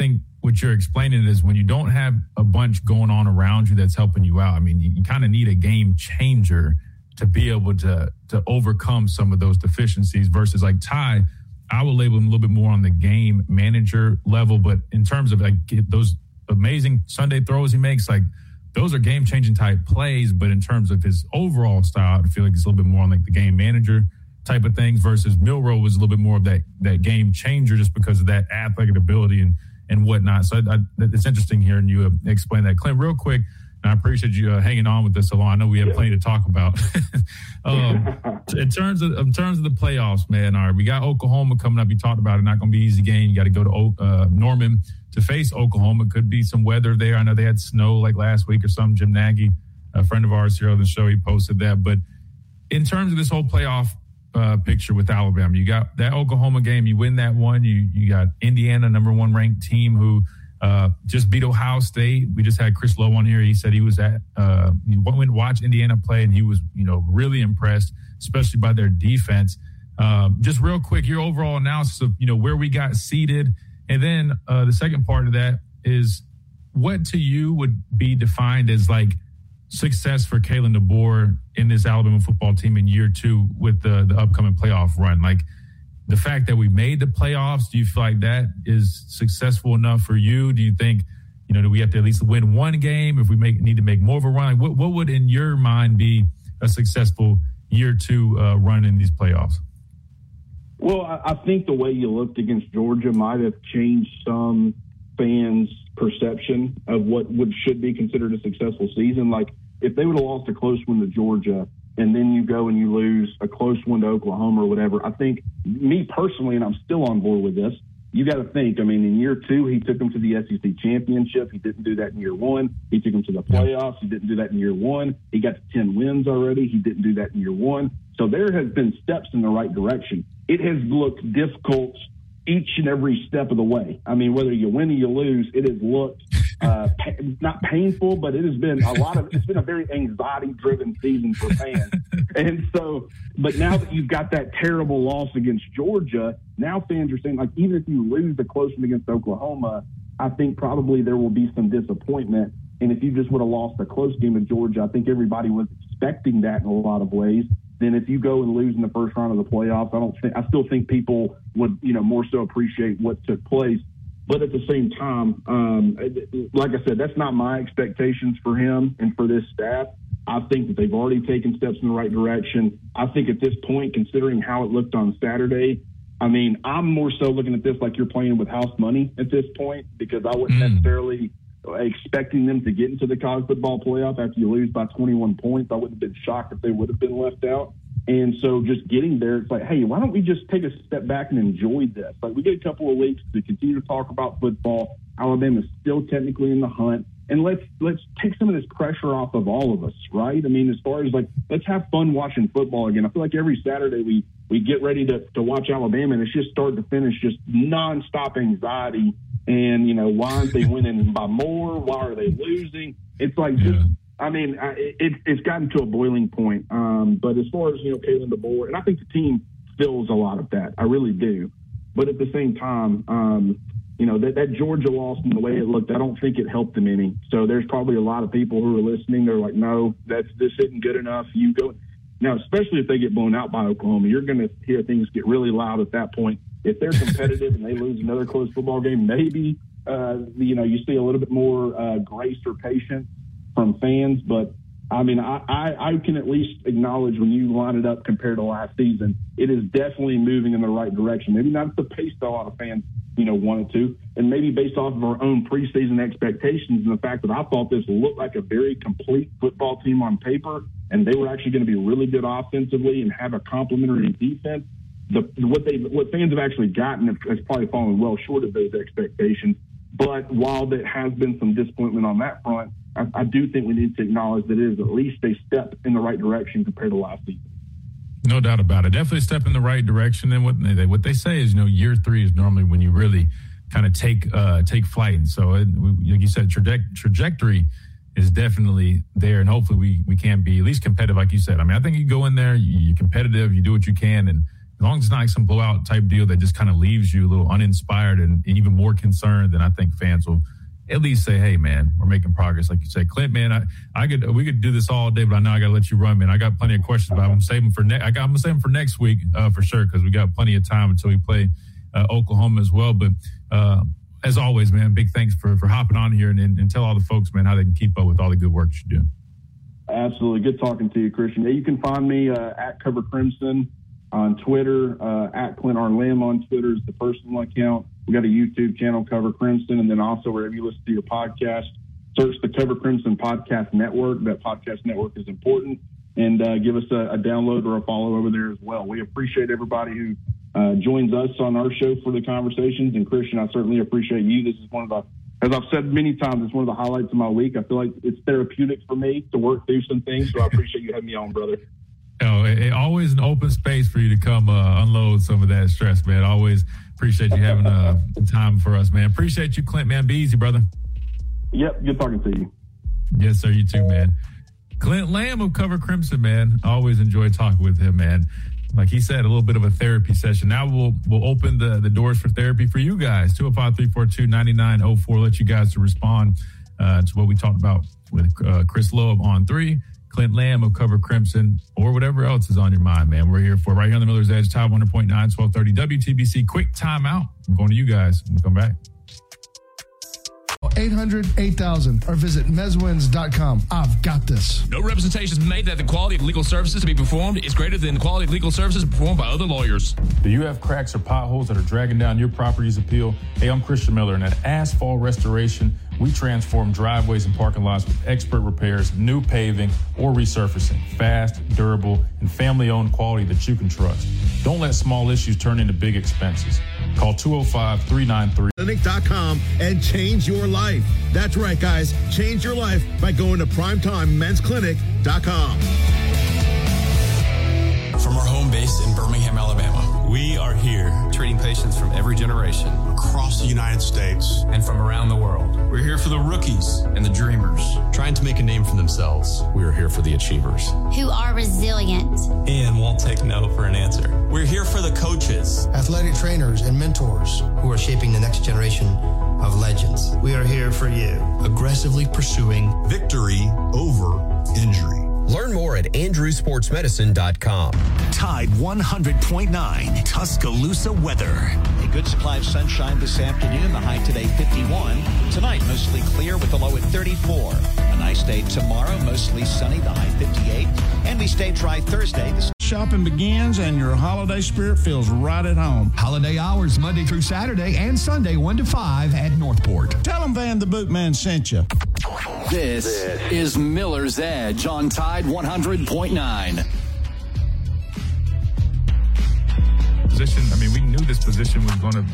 what you're explaining is when you don't have a bunch going on around you that's helping you out. I mean, you kind of need a game changer to be able to overcome some of those deficiencies versus like Ty, I will label him a little bit more on the game manager level, but in terms of like those amazing Sunday throws he makes, like those are game changing type plays. But in terms of his overall style, I feel like it's a little bit more on like the game manager type of things versus Milroe was a little bit more of that game changer just because of that athletic ability and whatnot. So it's interesting hearing you explain that. Clint, real quick, and I appreciate you hanging on with us so long. I know we have plenty to talk about. In terms of the playoffs, man, all right, we got Oklahoma coming up. You talked about it, not going to be an easy game. You got to go to Norman to face Oklahoma. Could be some weather there. I know they had snow like last week or something. Jim Nagy, a friend of ours here on the show, he posted that. But in terms of this whole playoff picture with Alabama, you got that Oklahoma game. You win that one. You got Indiana, number 1 ranked team who just beat Ohio State. We just had Chris Lowe on here. He said he was he went to watch Indiana play, and he was, really impressed, especially by their defense. Just real quick, your overall analysis of, where we got seated. And then the second part of that is what to you would be defined as like success for Kalen DeBoer in this Alabama football team in year 2 with the upcoming playoff run? Like, the fact that we made the playoffs, do you feel like that is successful enough for you? Do you think, do we have to at least win one game if we need to make more of a run? Like what would, in your mind, be a successful year 2 run in these playoffs? Well, I think the way you looked against Georgia might have changed some fans' perception of what should be considered a successful season. Like, if they would have lost a close one to Georgia, and then you go and you lose a close one to Oklahoma or whatever, I think, me personally, and I'm still on board with this, you got to think, in year 2, he took them to the SEC championship. He didn't do that in year 1. He took them to the playoffs. He didn't do that in year 1. He got to 10 wins already. He didn't do that in year 1. So there has been steps in the right direction. It has looked difficult each and every step of the way. Whether you win or you lose, it has looked not painful, but it has been it's been a very anxiety-driven season for fans. And so, but now that you've got that terrible loss against Georgia, now fans are saying, like, even if you lose the close one against Oklahoma, I think probably there will be some disappointment. And if you just would have lost a close game at Georgia, I think everybody was expecting that in a lot of ways. Then if you go and lose in the first round of the playoffs, I still think people would, more so appreciate what took place. But at the same time, like I said, that's not my expectations for him and for this staff. I think that they've already taken steps in the right direction. I think at this point, considering how it looked on Saturday, I'm more so looking at this like you're playing with house money at this point, because I wouldn't necessarily expecting them to get into the college football playoff after you lose by 21 points. I wouldn't have been shocked if they would have been left out. And so just getting there, it's like, hey, why don't we just take a step back and enjoy this? Like, we get a couple of weeks to continue to talk about football. Alabama's still technically in the hunt. And let's take some of this pressure off of all of us, right? As far as, like, let's have fun watching football again. I feel like every Saturday we get ready to watch Alabama, and it's just start to finish just nonstop anxiety. And, why aren't they winning by more? Why are they losing? It's like it's gotten to a boiling point. But as far as, Kalen DeBoer, and I think the team feels a lot of that. I really do. But at the same time, that Georgia loss and the way it looked, I don't think it helped them any. So there's probably a lot of people who are listening. They're like, no, this isn't good enough. You go now, especially if they get blown out by Oklahoma, you're going to hear things get really loud at that point. If they're competitive and they lose another close football game, maybe, you see a little bit more grace or patience from fans. But I can at least acknowledge when you line it up compared to last season, it is definitely moving in the right direction. Maybe not at the pace that a lot of fans, wanted to, and maybe based off of our own preseason expectations and the fact that I thought this looked like a very complete football team on paper, and they were actually going to be really good offensively and have a complementary defense. What fans have actually gotten has probably fallen well short of those expectations. But while there has been some disappointment on that front, I do think we need to acknowledge that it is at least a step in the right direction compared to last season. No doubt about it. Definitely a step in the right direction. And what they say is, year 3 is normally when you really kind of take flight. And so, like you said, trajectory is definitely there. And hopefully we can be at least competitive, like you said. I think you go in there, you're competitive, you do what you can, and long as it's not like some blowout type deal that just kind of leaves you a little uninspired and even more concerned, then I think fans will at least say, hey, man, we're making progress. Like you said, Clint, man, we could do this all day, but I know I got to let you run, man. I got plenty of questions, but I'm saving for I'm going to save them for next week for sure, because we got plenty of time until we play Oklahoma as well. But as always, man, big thanks for hopping on here and tell all the folks, man, how they can keep up with all the good work you do. Absolutely. Good talking to you, Christian. You can find me at Cover Crimson on Twitter, at Clint R. Lamb on Twitter is the personal account. We got a YouTube channel, Cover Crimson, and then also wherever you listen to your podcast, search the Cover Crimson Podcast Network. That podcast network is important, and give us a download or a follow over there as well. We appreciate everybody who joins us on our show for the conversations, and Christian, I certainly appreciate you. This is one of the, as I've said many times, it's one of the highlights of my week. I feel like it's therapeutic for me to work through some things, so I appreciate you having me on, brother. Always an open space for you to come unload some of that stress, man. Always appreciate you having time for us, man. Appreciate you, Clint, man. Be easy, brother. Yep, good talking to you. Yes, sir. You too, man. Clint Lamb of Cover Crimson, man. Always enjoy talking with him, man. Like he said, a little bit of a therapy session. Now we'll open the doors for therapy for you guys. 205-342-9904. Let you guys to respond to what we talked about with Chris Loeb on 3. Clint Lamb of Cover Crimson, or whatever else is on your mind, man. We're here for right here on the Miller's Edge, Tide 100.9, 1230 WTBC. Quick timeout. I'm going to you guys. We'll come back. 800-8000 or visit mezwins.com. I've got this. No representations made that the quality of legal services to be performed is greater than the quality of legal services performed by other lawyers. Do you have cracks or potholes that are dragging down your property's appeal? Hey, I'm Christian Miller, and at Asphalt Restoration, we transform driveways and parking lots with expert repairs, new paving, or resurfacing. Fast, durable, and family-owned quality that you can trust. Don't let small issues turn into big expenses. Call 205-393. Clinic.com and change your life. That's right, guys. Change your life by going to primetimemensclinic.com. From our home base in Birmingham, Alabama, we are here treating patients from every generation across the United States and from around the world. We're here for the rookies and the dreamers trying to make a name for themselves. We are here for the achievers who are resilient and won't take no for an answer. We're here for the coaches, athletic trainers, and mentors who are shaping the next generation of legends. We are here for you, aggressively pursuing victory over injury. Learn more at andrewsportsmedicine.com. Tide 100.9 Tuscaloosa weather. A good supply of sunshine this afternoon. The high today 51. Tonight mostly clear with the low at 34. A nice day tomorrow, mostly sunny, the high 58. And we stay dry Thursday. Shopping begins and your holiday spirit feels right at home. Holiday hours Monday through Saturday and Sunday 1 to 5 at Northport. Tell them Van the Bootman sent you. This is Miller's Edge on Tide 100.9. Position, I mean, we knew this position was going to...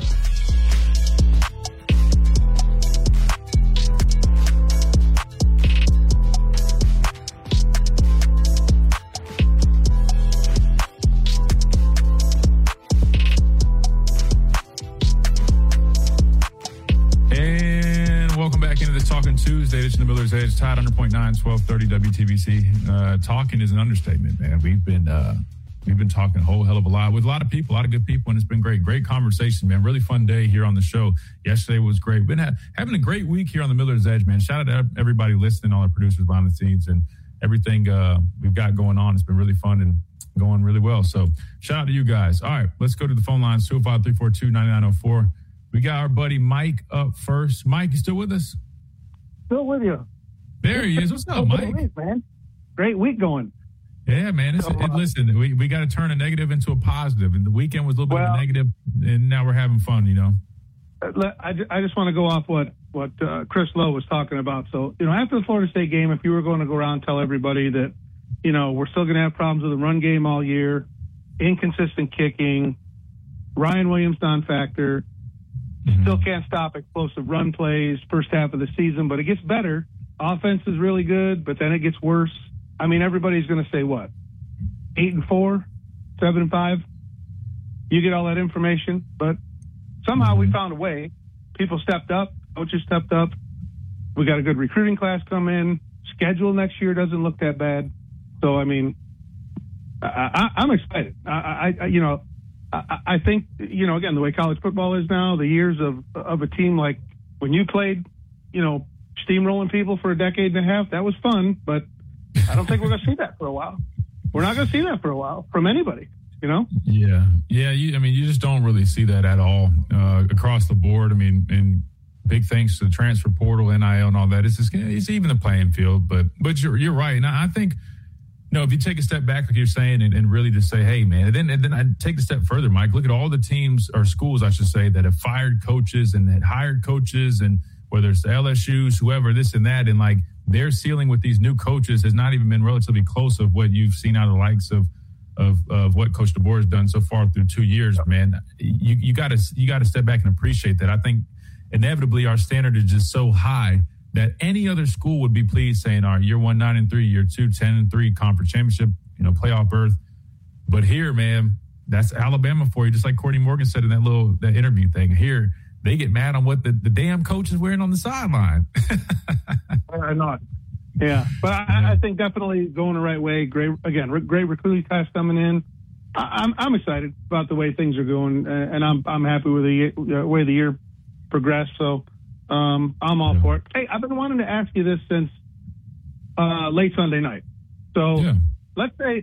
Talking Tuesday, edition of Miller's Edge, Tide 100.9, 1230 WTBC. Talking is an understatement, man. We've been talking a whole hell of a lot with a lot of people, a lot of good people, and it's been great. Great conversation, man. Really fun day here on the show. Yesterday was great. Been having a great week here on the Miller's Edge, man. Shout out to everybody listening, all our producers behind the scenes, and everything we've got going on. It's been really fun and going really well. So shout out to you guys. All right, let's go to the phone lines, 205-342-9904. We got our buddy Mike up first. Mike, you still with us? Still with you. There he is. What's up, Mike? Great, man. Great week going. Yeah, man. Listen, we got to turn a negative into a positive. And the weekend was a little bit of a negative, and now we're having fun, you know. I just want to go off what Chris Lowe was talking about. So, after the Florida State game, if you were going to go around and tell everybody that, we're still going to have problems with the run game all year, inconsistent kicking, Ryan Williams non-factor, still can't stop explosive run plays first half of the season, but it gets better. Offense is really good, but then it gets worse. I mean, everybody's going to say what? 8-4, 7-5. You get all that information, but somehow we found a way. People stepped up. Coaches stepped up. We got a good recruiting class come in. Schedule next year doesn't look that bad. So, I mean, I'm excited. I think, again, the way college football is now, the years of a team like when you played, steamrolling people for a decade and a half, that was fun, but I don't think we're going to see that for a while. We're not going to see that for a while from anybody, Yeah. You just don't really see that at all across the board. And big thanks to the transfer portal, NIL, and all that. It's even the playing field. But you're right. And I think, if you take a step back, like you're saying, and really just say, hey, man, and then I take a step further, Mike. Look at all the teams or schools, I should say, that have fired coaches and had hired coaches, and whether it's the LSUs, whoever, this and that, and like their ceiling with these new coaches has not even been relatively close of what you've seen out of the likes of what Coach DeBoer has done so far through 2 years, man. You got to step back and appreciate that. I think inevitably our standard is just so high that any other school would be pleased saying, all right, year 1, 9-3, year 2, 10-3, conference championship, playoff berth. But here, man, that's Alabama for you. Just like Courtney Morgan said in that interview thing. Here, they get mad on what the damn coach is wearing on the sideline. I'm not. Yeah, but I think definitely going the right way. Great recruiting class coming in. I'm excited about the way things are going, and I'm happy with the way the year progressed. So I'm all for it. Hey, I've been wanting to ask you this since late Sunday night. So let's say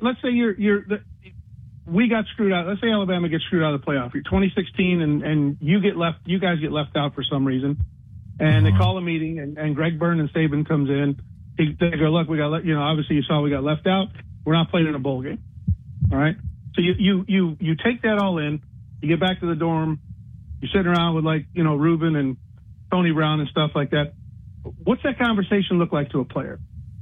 we got screwed out. Let's say Alabama gets screwed out of the playoff. You're 2016, and you guys get left out for some reason, and they call a meeting, and Greg Byrne and Saban comes in. They go, look, we got, obviously you saw we got left out. We're not playing in a bowl game. All right. So you take that all in. You get back to the dorm. You're sitting around with Ruben and Tony Brown and stuff like that. What's that conversation look like to a player?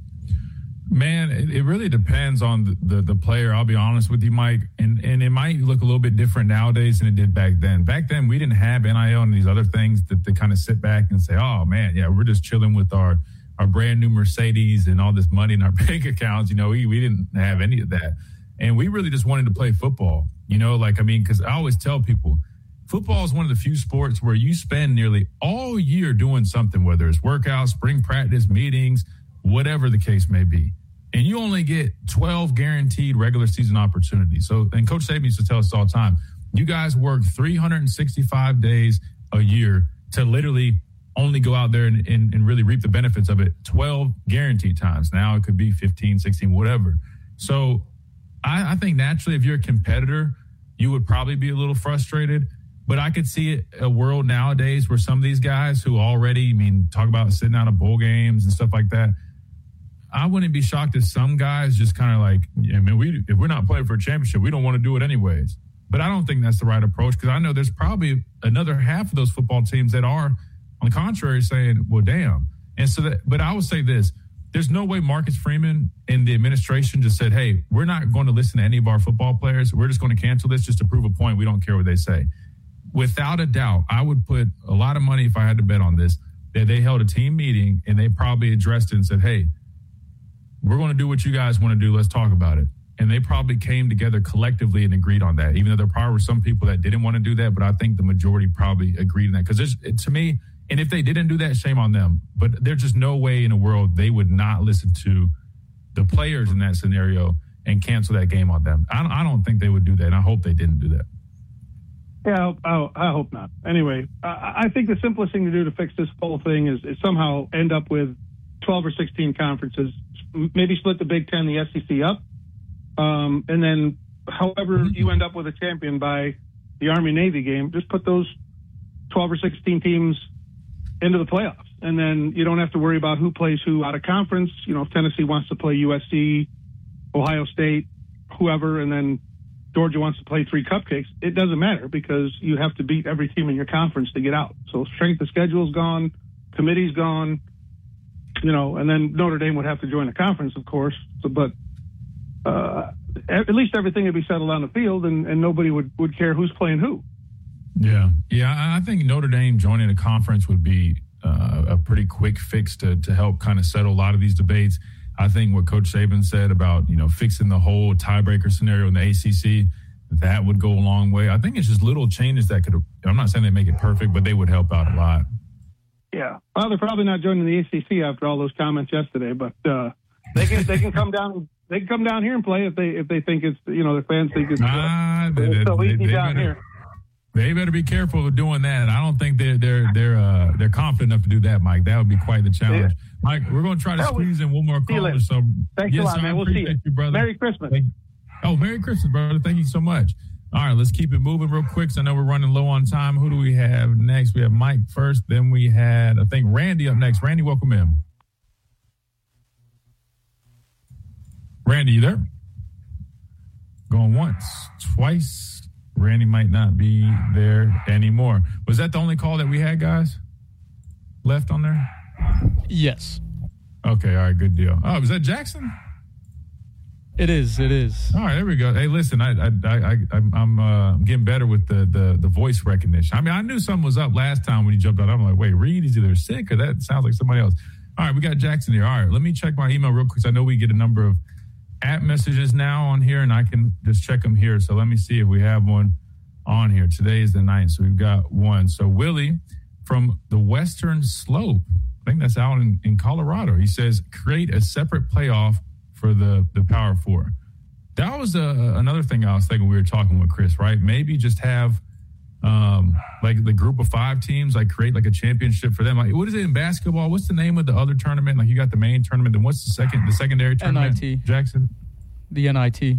Man, it really depends on the player. I'll be honest with you, Mike. And it might look a little bit different nowadays than it did back then. Back then, we didn't have NIL and these other things that kind of sit back and say, oh, man, yeah, we're just chilling with our brand new Mercedes and all this money in our bank accounts. We didn't have any of that. And we really just wanted to play football, because I always tell people, football is one of the few sports where you spend nearly all year doing something, whether it's workouts, spring practice, meetings, whatever the case may be. And you only get 12 guaranteed regular season opportunities. So, and Coach Saban used to tell us all the time, you guys work 365 days a year to literally only go out there and really reap the benefits of it 12 guaranteed times. Now it could be 15, 16, whatever. So I think naturally if you're a competitor, you would probably be a little frustrated. But I could see a world nowadays where some of these guys who already, talk about sitting out of bowl games and stuff like that, I wouldn't be shocked if some guys just kind of like, if we're not playing for a championship, we don't want to do it anyways. But I don't think that's the right approach, because I know there's probably another half of those football teams that are, on the contrary, saying, well, damn. And so but I would say this, there's no way Marcus Freeman and the administration just said, hey, we're not going to listen to any of our football players. We're just going to cancel this just to prove a point. We don't care what they say. Without a doubt, I would put a lot of money, if I had to bet on this, that they held a team meeting and they probably addressed it and said, hey, we're going to do what you guys want to do. Let's talk about it. And they probably came together collectively and agreed on that, even though there probably were some people that didn't want to do that. But I think the majority probably agreed on that, because to me, and if they didn't do that, shame on them. But there's just no way in the world they would not listen to the players in that scenario and cancel that game on them. I don't think they would do that, and I hope they didn't do that. Yeah, I hope not. Anyway, I think the simplest thing to do to fix this whole thing is somehow end up with 12 or 16 conferences, maybe split the Big Ten, the SEC up, and then however you end up with a champion by the Army-Navy game, just put those 12 or 16 teams into the playoffs. And then you don't have to worry about who plays who out of conference. If Tennessee wants to play USC, Ohio State, whoever, and then Georgia wants to play 3 cupcakes, it doesn't matter, because you have to beat every team in your conference to get out. So strength of schedule's gone, committee's gone, and then Notre Dame would have to join the conference, of course. But at least everything would be settled on the field, and nobody would care who's playing who. Yeah. I think Notre Dame joining a conference would be a pretty quick fix to help kind of settle a lot of these debates. I think what Coach Saban said about, fixing the whole tiebreaker scenario in the ACC, that would go a long way. I think it's just little changes that could, I'm not saying they make it perfect, but they would help out a lot. Yeah. Well, they're probably not joining the ACC after all those comments yesterday, but they can come down They can come down here and play if they think it's, their fans think it's so easy down here. They better be careful of doing that. I don't think they're confident enough to do that, Mike. That would be quite the challenge. Yeah. Mike, we're going to try to squeeze in one more caller. So thanks a lot, man. We'll see you, brother. Merry Christmas. Merry Christmas, brother. Thank you so much. All right, let's keep it moving real quick. So I know we're running low on time. Who do we have next? We have Mike first. Then we had, I think, Randy up next. Randy, welcome in. Randy, you there? Going once, twice. Randy might not be there anymore. Was that the only call that we had, guys? Left on there? Yes. Okay, all right, good deal. Oh, was that Jackson? It is. All right, there we go. Hey, listen, I'm getting better with the voice recognition. I mean, I knew something was up last time when he jumped out. I'm like, wait, Reed is either sick or that sounds like somebody else. All right, we got Jackson here. All right, let me check my email real quick because I know we get a number of app messages now on here, and I can just check them here. So let me see if we have one on here. Today is the 9th, so we've got one. So Willie from the Western Slope, I think that's out in Colorado. He says, create a separate playoff for the Power Four. That was another thing I was thinking we were talking with Chris, right? Maybe just have like the group of 5 teams, like create like a championship for them. Like, what is it in basketball? What's the name of the other tournament? Like you got the main tournament, then what's the secondary tournament? NIT. Jackson? The NIT.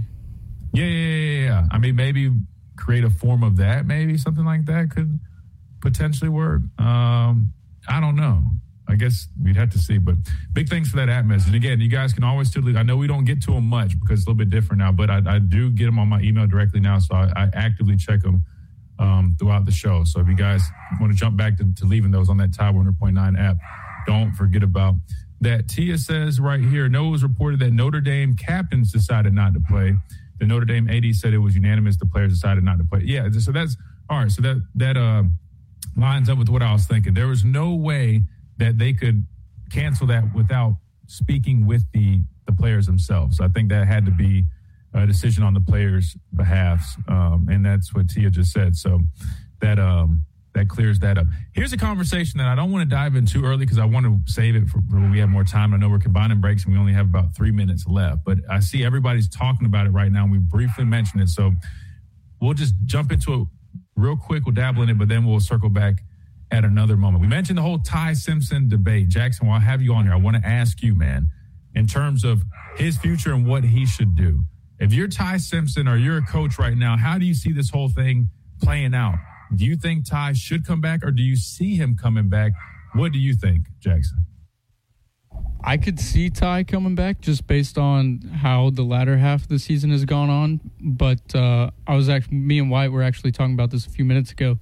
Yeah. I mean, maybe create a form of that, maybe something like that could potentially work. I don't know. I guess we'd have to see, but big thanks for that app message. And again, you guys can always still leave. I know we don't get to them much because it's a little bit different now, but I do get them on my email directly now, so I actively check them throughout the show. So if you guys want to jump back to leaving those on that Tide 100.9 app, don't forget about that. Tia says right here, no, it was reported that Notre Dame captains decided not to play. The Notre Dame AD said it was unanimous. The players decided not to play. Yeah, so that's all right. So that lines up with what I was thinking. There was no way that they could cancel that without speaking with the players themselves. So I think that had to be a decision on the players' behalf, and that's what Tia just said. So that clears that up. Here's a conversation that I don't want to dive in too early because I want to save it for when we have more time. I know we're combining breaks and we only have about 3 minutes left, but I see everybody's talking about it right now, and we briefly mentioned it. So we'll just jump into it real quick. We'll dabble in it, but then we'll circle back at another moment. We mentioned the whole Ty Simpson debate. Jackson, while I have you on here, I want to ask you, man, in terms of his future and what he should do. If you're Ty Simpson or you're a coach right now, how do you see this whole thing playing out? Do you think Ty should come back or do you see him coming back? What do you think, Jackson? I could see Ty coming back just based on how the latter half of the season has gone on. But me and White were actually talking about this a few minutes ago.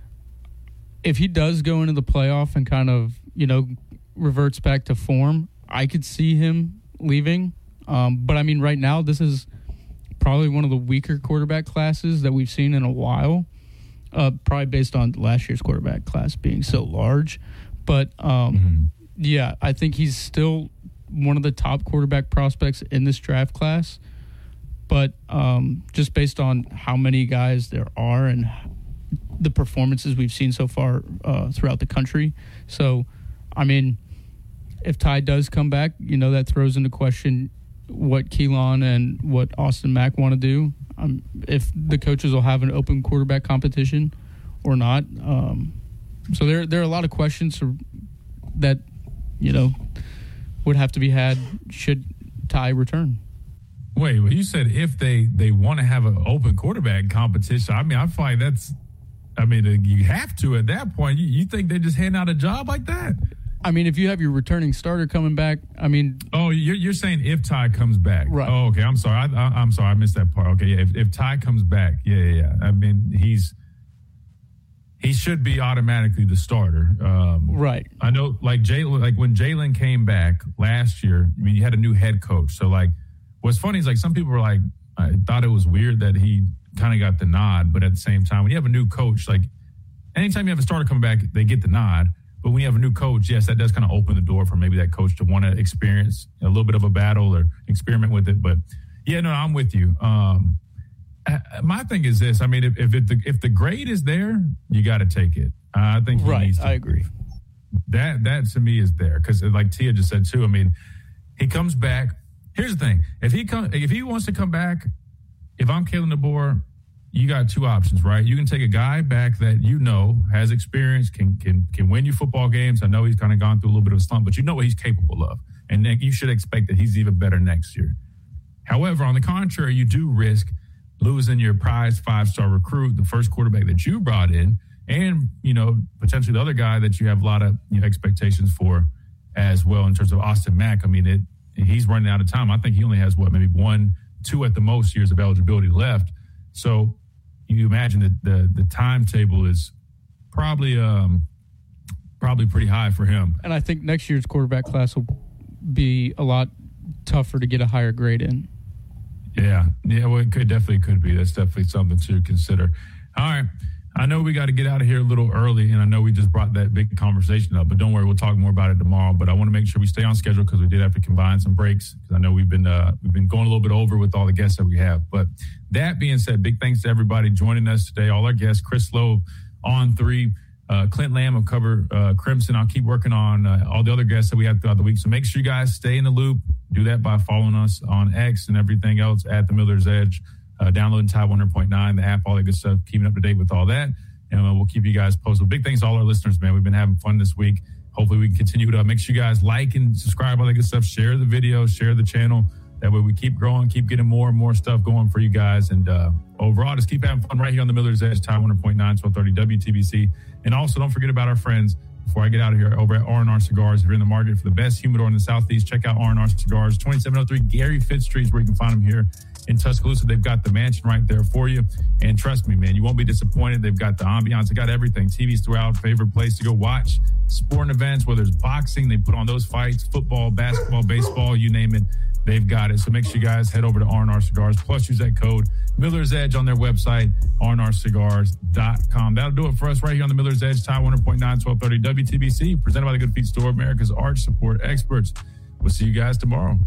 If he does go into the playoff and kind of, reverts back to form, I could see him leaving. But I mean, right now, this is probably one of the weaker quarterback classes that we've seen in a while, probably based on last year's quarterback class being so large. But, yeah, I think he's still one of the top quarterback prospects in this draft class. But just based on how many guys there are and the performances we've seen so far throughout the country. So, I mean, if Ty does come back, that throws into question what Keelan and what Austin Mack want to do, if the coaches will have an open quarterback competition or not. So there are a lot of questions that, would have to be had should Ty return. Wait, well, you said if they want to have an open quarterback competition. I mean, I feel like you have to at that point. You think they just hand out a job like that? I mean, if you have your returning starter coming back, Oh, you're saying if Ty comes back. Right. Oh, okay. I'm sorry. I'm sorry. I missed that part. Okay, yeah. If Ty comes back, yeah. I mean, he should be automatically the starter. Right. I know, like when Jalen came back last year, I mean, you had a new head coach. So, like, what's funny is, like, some people were like, I thought it was weird that he kind of got the nod, but at the same time, when you have a new coach, like, anytime you have a starter coming back, they get the nod. But when you have a new coach, yes, that does kind of open the door for maybe that coach to want to experience a little bit of a battle or experiment with it. But, yeah, no, I'm with you. My thing is this. I mean, if the grade is there, you got to take it. I think he needs to. I agree. That to me is there because, like Tia just said too, I mean, he comes back. Here's the thing. If he wants to come back, if I'm Kalen DeBoer, you got two options, right? You can take a guy back that you know has experience, can win you football games. I know he's kind of gone through a little bit of a slump, but you know what he's capable of. And then you should expect that he's even better next year. However, on the contrary, you do risk losing your prized 5-star recruit, the first quarterback that you brought in, and, potentially the other guy that you have a lot of expectations for as well in terms of Austin Mack. I mean, he's running out of time. I think he only has, maybe 1, 2 at the most years of eligibility left. So you imagine that the timetable is probably pretty high for him. And I think next year's quarterback class will be a lot tougher to get a higher grade in. Yeah, well, it could be. That's definitely something to consider. All right. I know we got to get out of here a little early, and I know we just brought that big conversation up, but don't worry, we'll talk more about it tomorrow. But I want to make sure we stay on schedule because we did have to combine some breaks because I know we've been going a little bit over with all the guests that we have. But that being said, big thanks to everybody joining us today. All our guests, Chris Lowe on 3, Clint Lamb will cover Crimson. I'll keep working on all the other guests that we have throughout the week. So make sure you guys stay in the loop. Do that by following us on X and everything else at the Miller's Edge. Downloading Tide 100.9, the app, all that good stuff, keeping up to date with all that. And we'll keep you guys posted. Big thanks to all our listeners, man. We've been having fun this week. Hopefully we can continue to make sure you guys like and subscribe, all that good stuff. Share the video, share the channel. That way we keep growing, keep getting more and more stuff going for you guys. And overall, just keep having fun right here on the Miller's Edge, Tide 100.9, 1230 WTBC. And also don't forget about our friends, before I get out of here, over at R&R Cigars. If you're in the market for the best humidor in the Southeast, check out R&R Cigars. 2703 Gary Fitz Street is where you can find them here in Tuscaloosa. They've got the mansion right there for you. And trust me, man, you won't be disappointed. They've got the ambiance. They got everything. TVs throughout. Favorite place to go watch sporting events, whether it's boxing, they put on those fights, football, basketball, baseball, you name it. They've got it. So make sure you guys head over to R&R Cigars. Plus, use that code Miller's Edge on their website, rnrcigars.com. That'll do it for us right here on the Miller's Edge, Tide 100.9, 1230 WTBC, presented by the Good Feet Store, America's arch support experts. We'll see you guys tomorrow.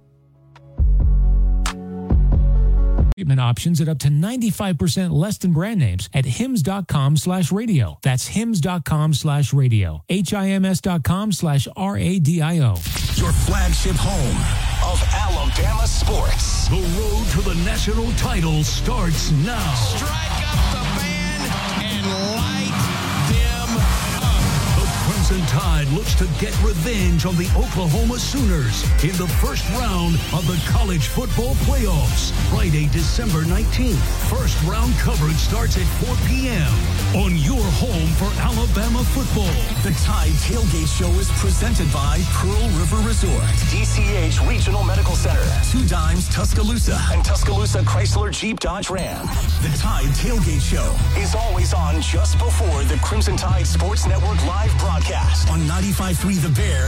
Treatment options at up to 95% less than brand names at hims.com/radio. That's hims.com/radio. HIMS.com/RADIO. Your flagship home of Alabama sports. The road to the national title starts now. Strike up the band and light them up. The Crimson Tide looks to get revenge on the Oklahoma Sooners in the first round of the college football playoffs. Friday, December 19th. First round coverage starts at 4 p.m. on your home for Alabama football. The Tide Tailgate Show is presented by Pearl River Resort, DCH Regional Medical Center, 2 Dimes Tuscaloosa, and Tuscaloosa Chrysler Jeep Dodge Ram. The Tide Tailgate Show is always on just before the Crimson Tide Sports Network live broadcast on 95.3 The Bear.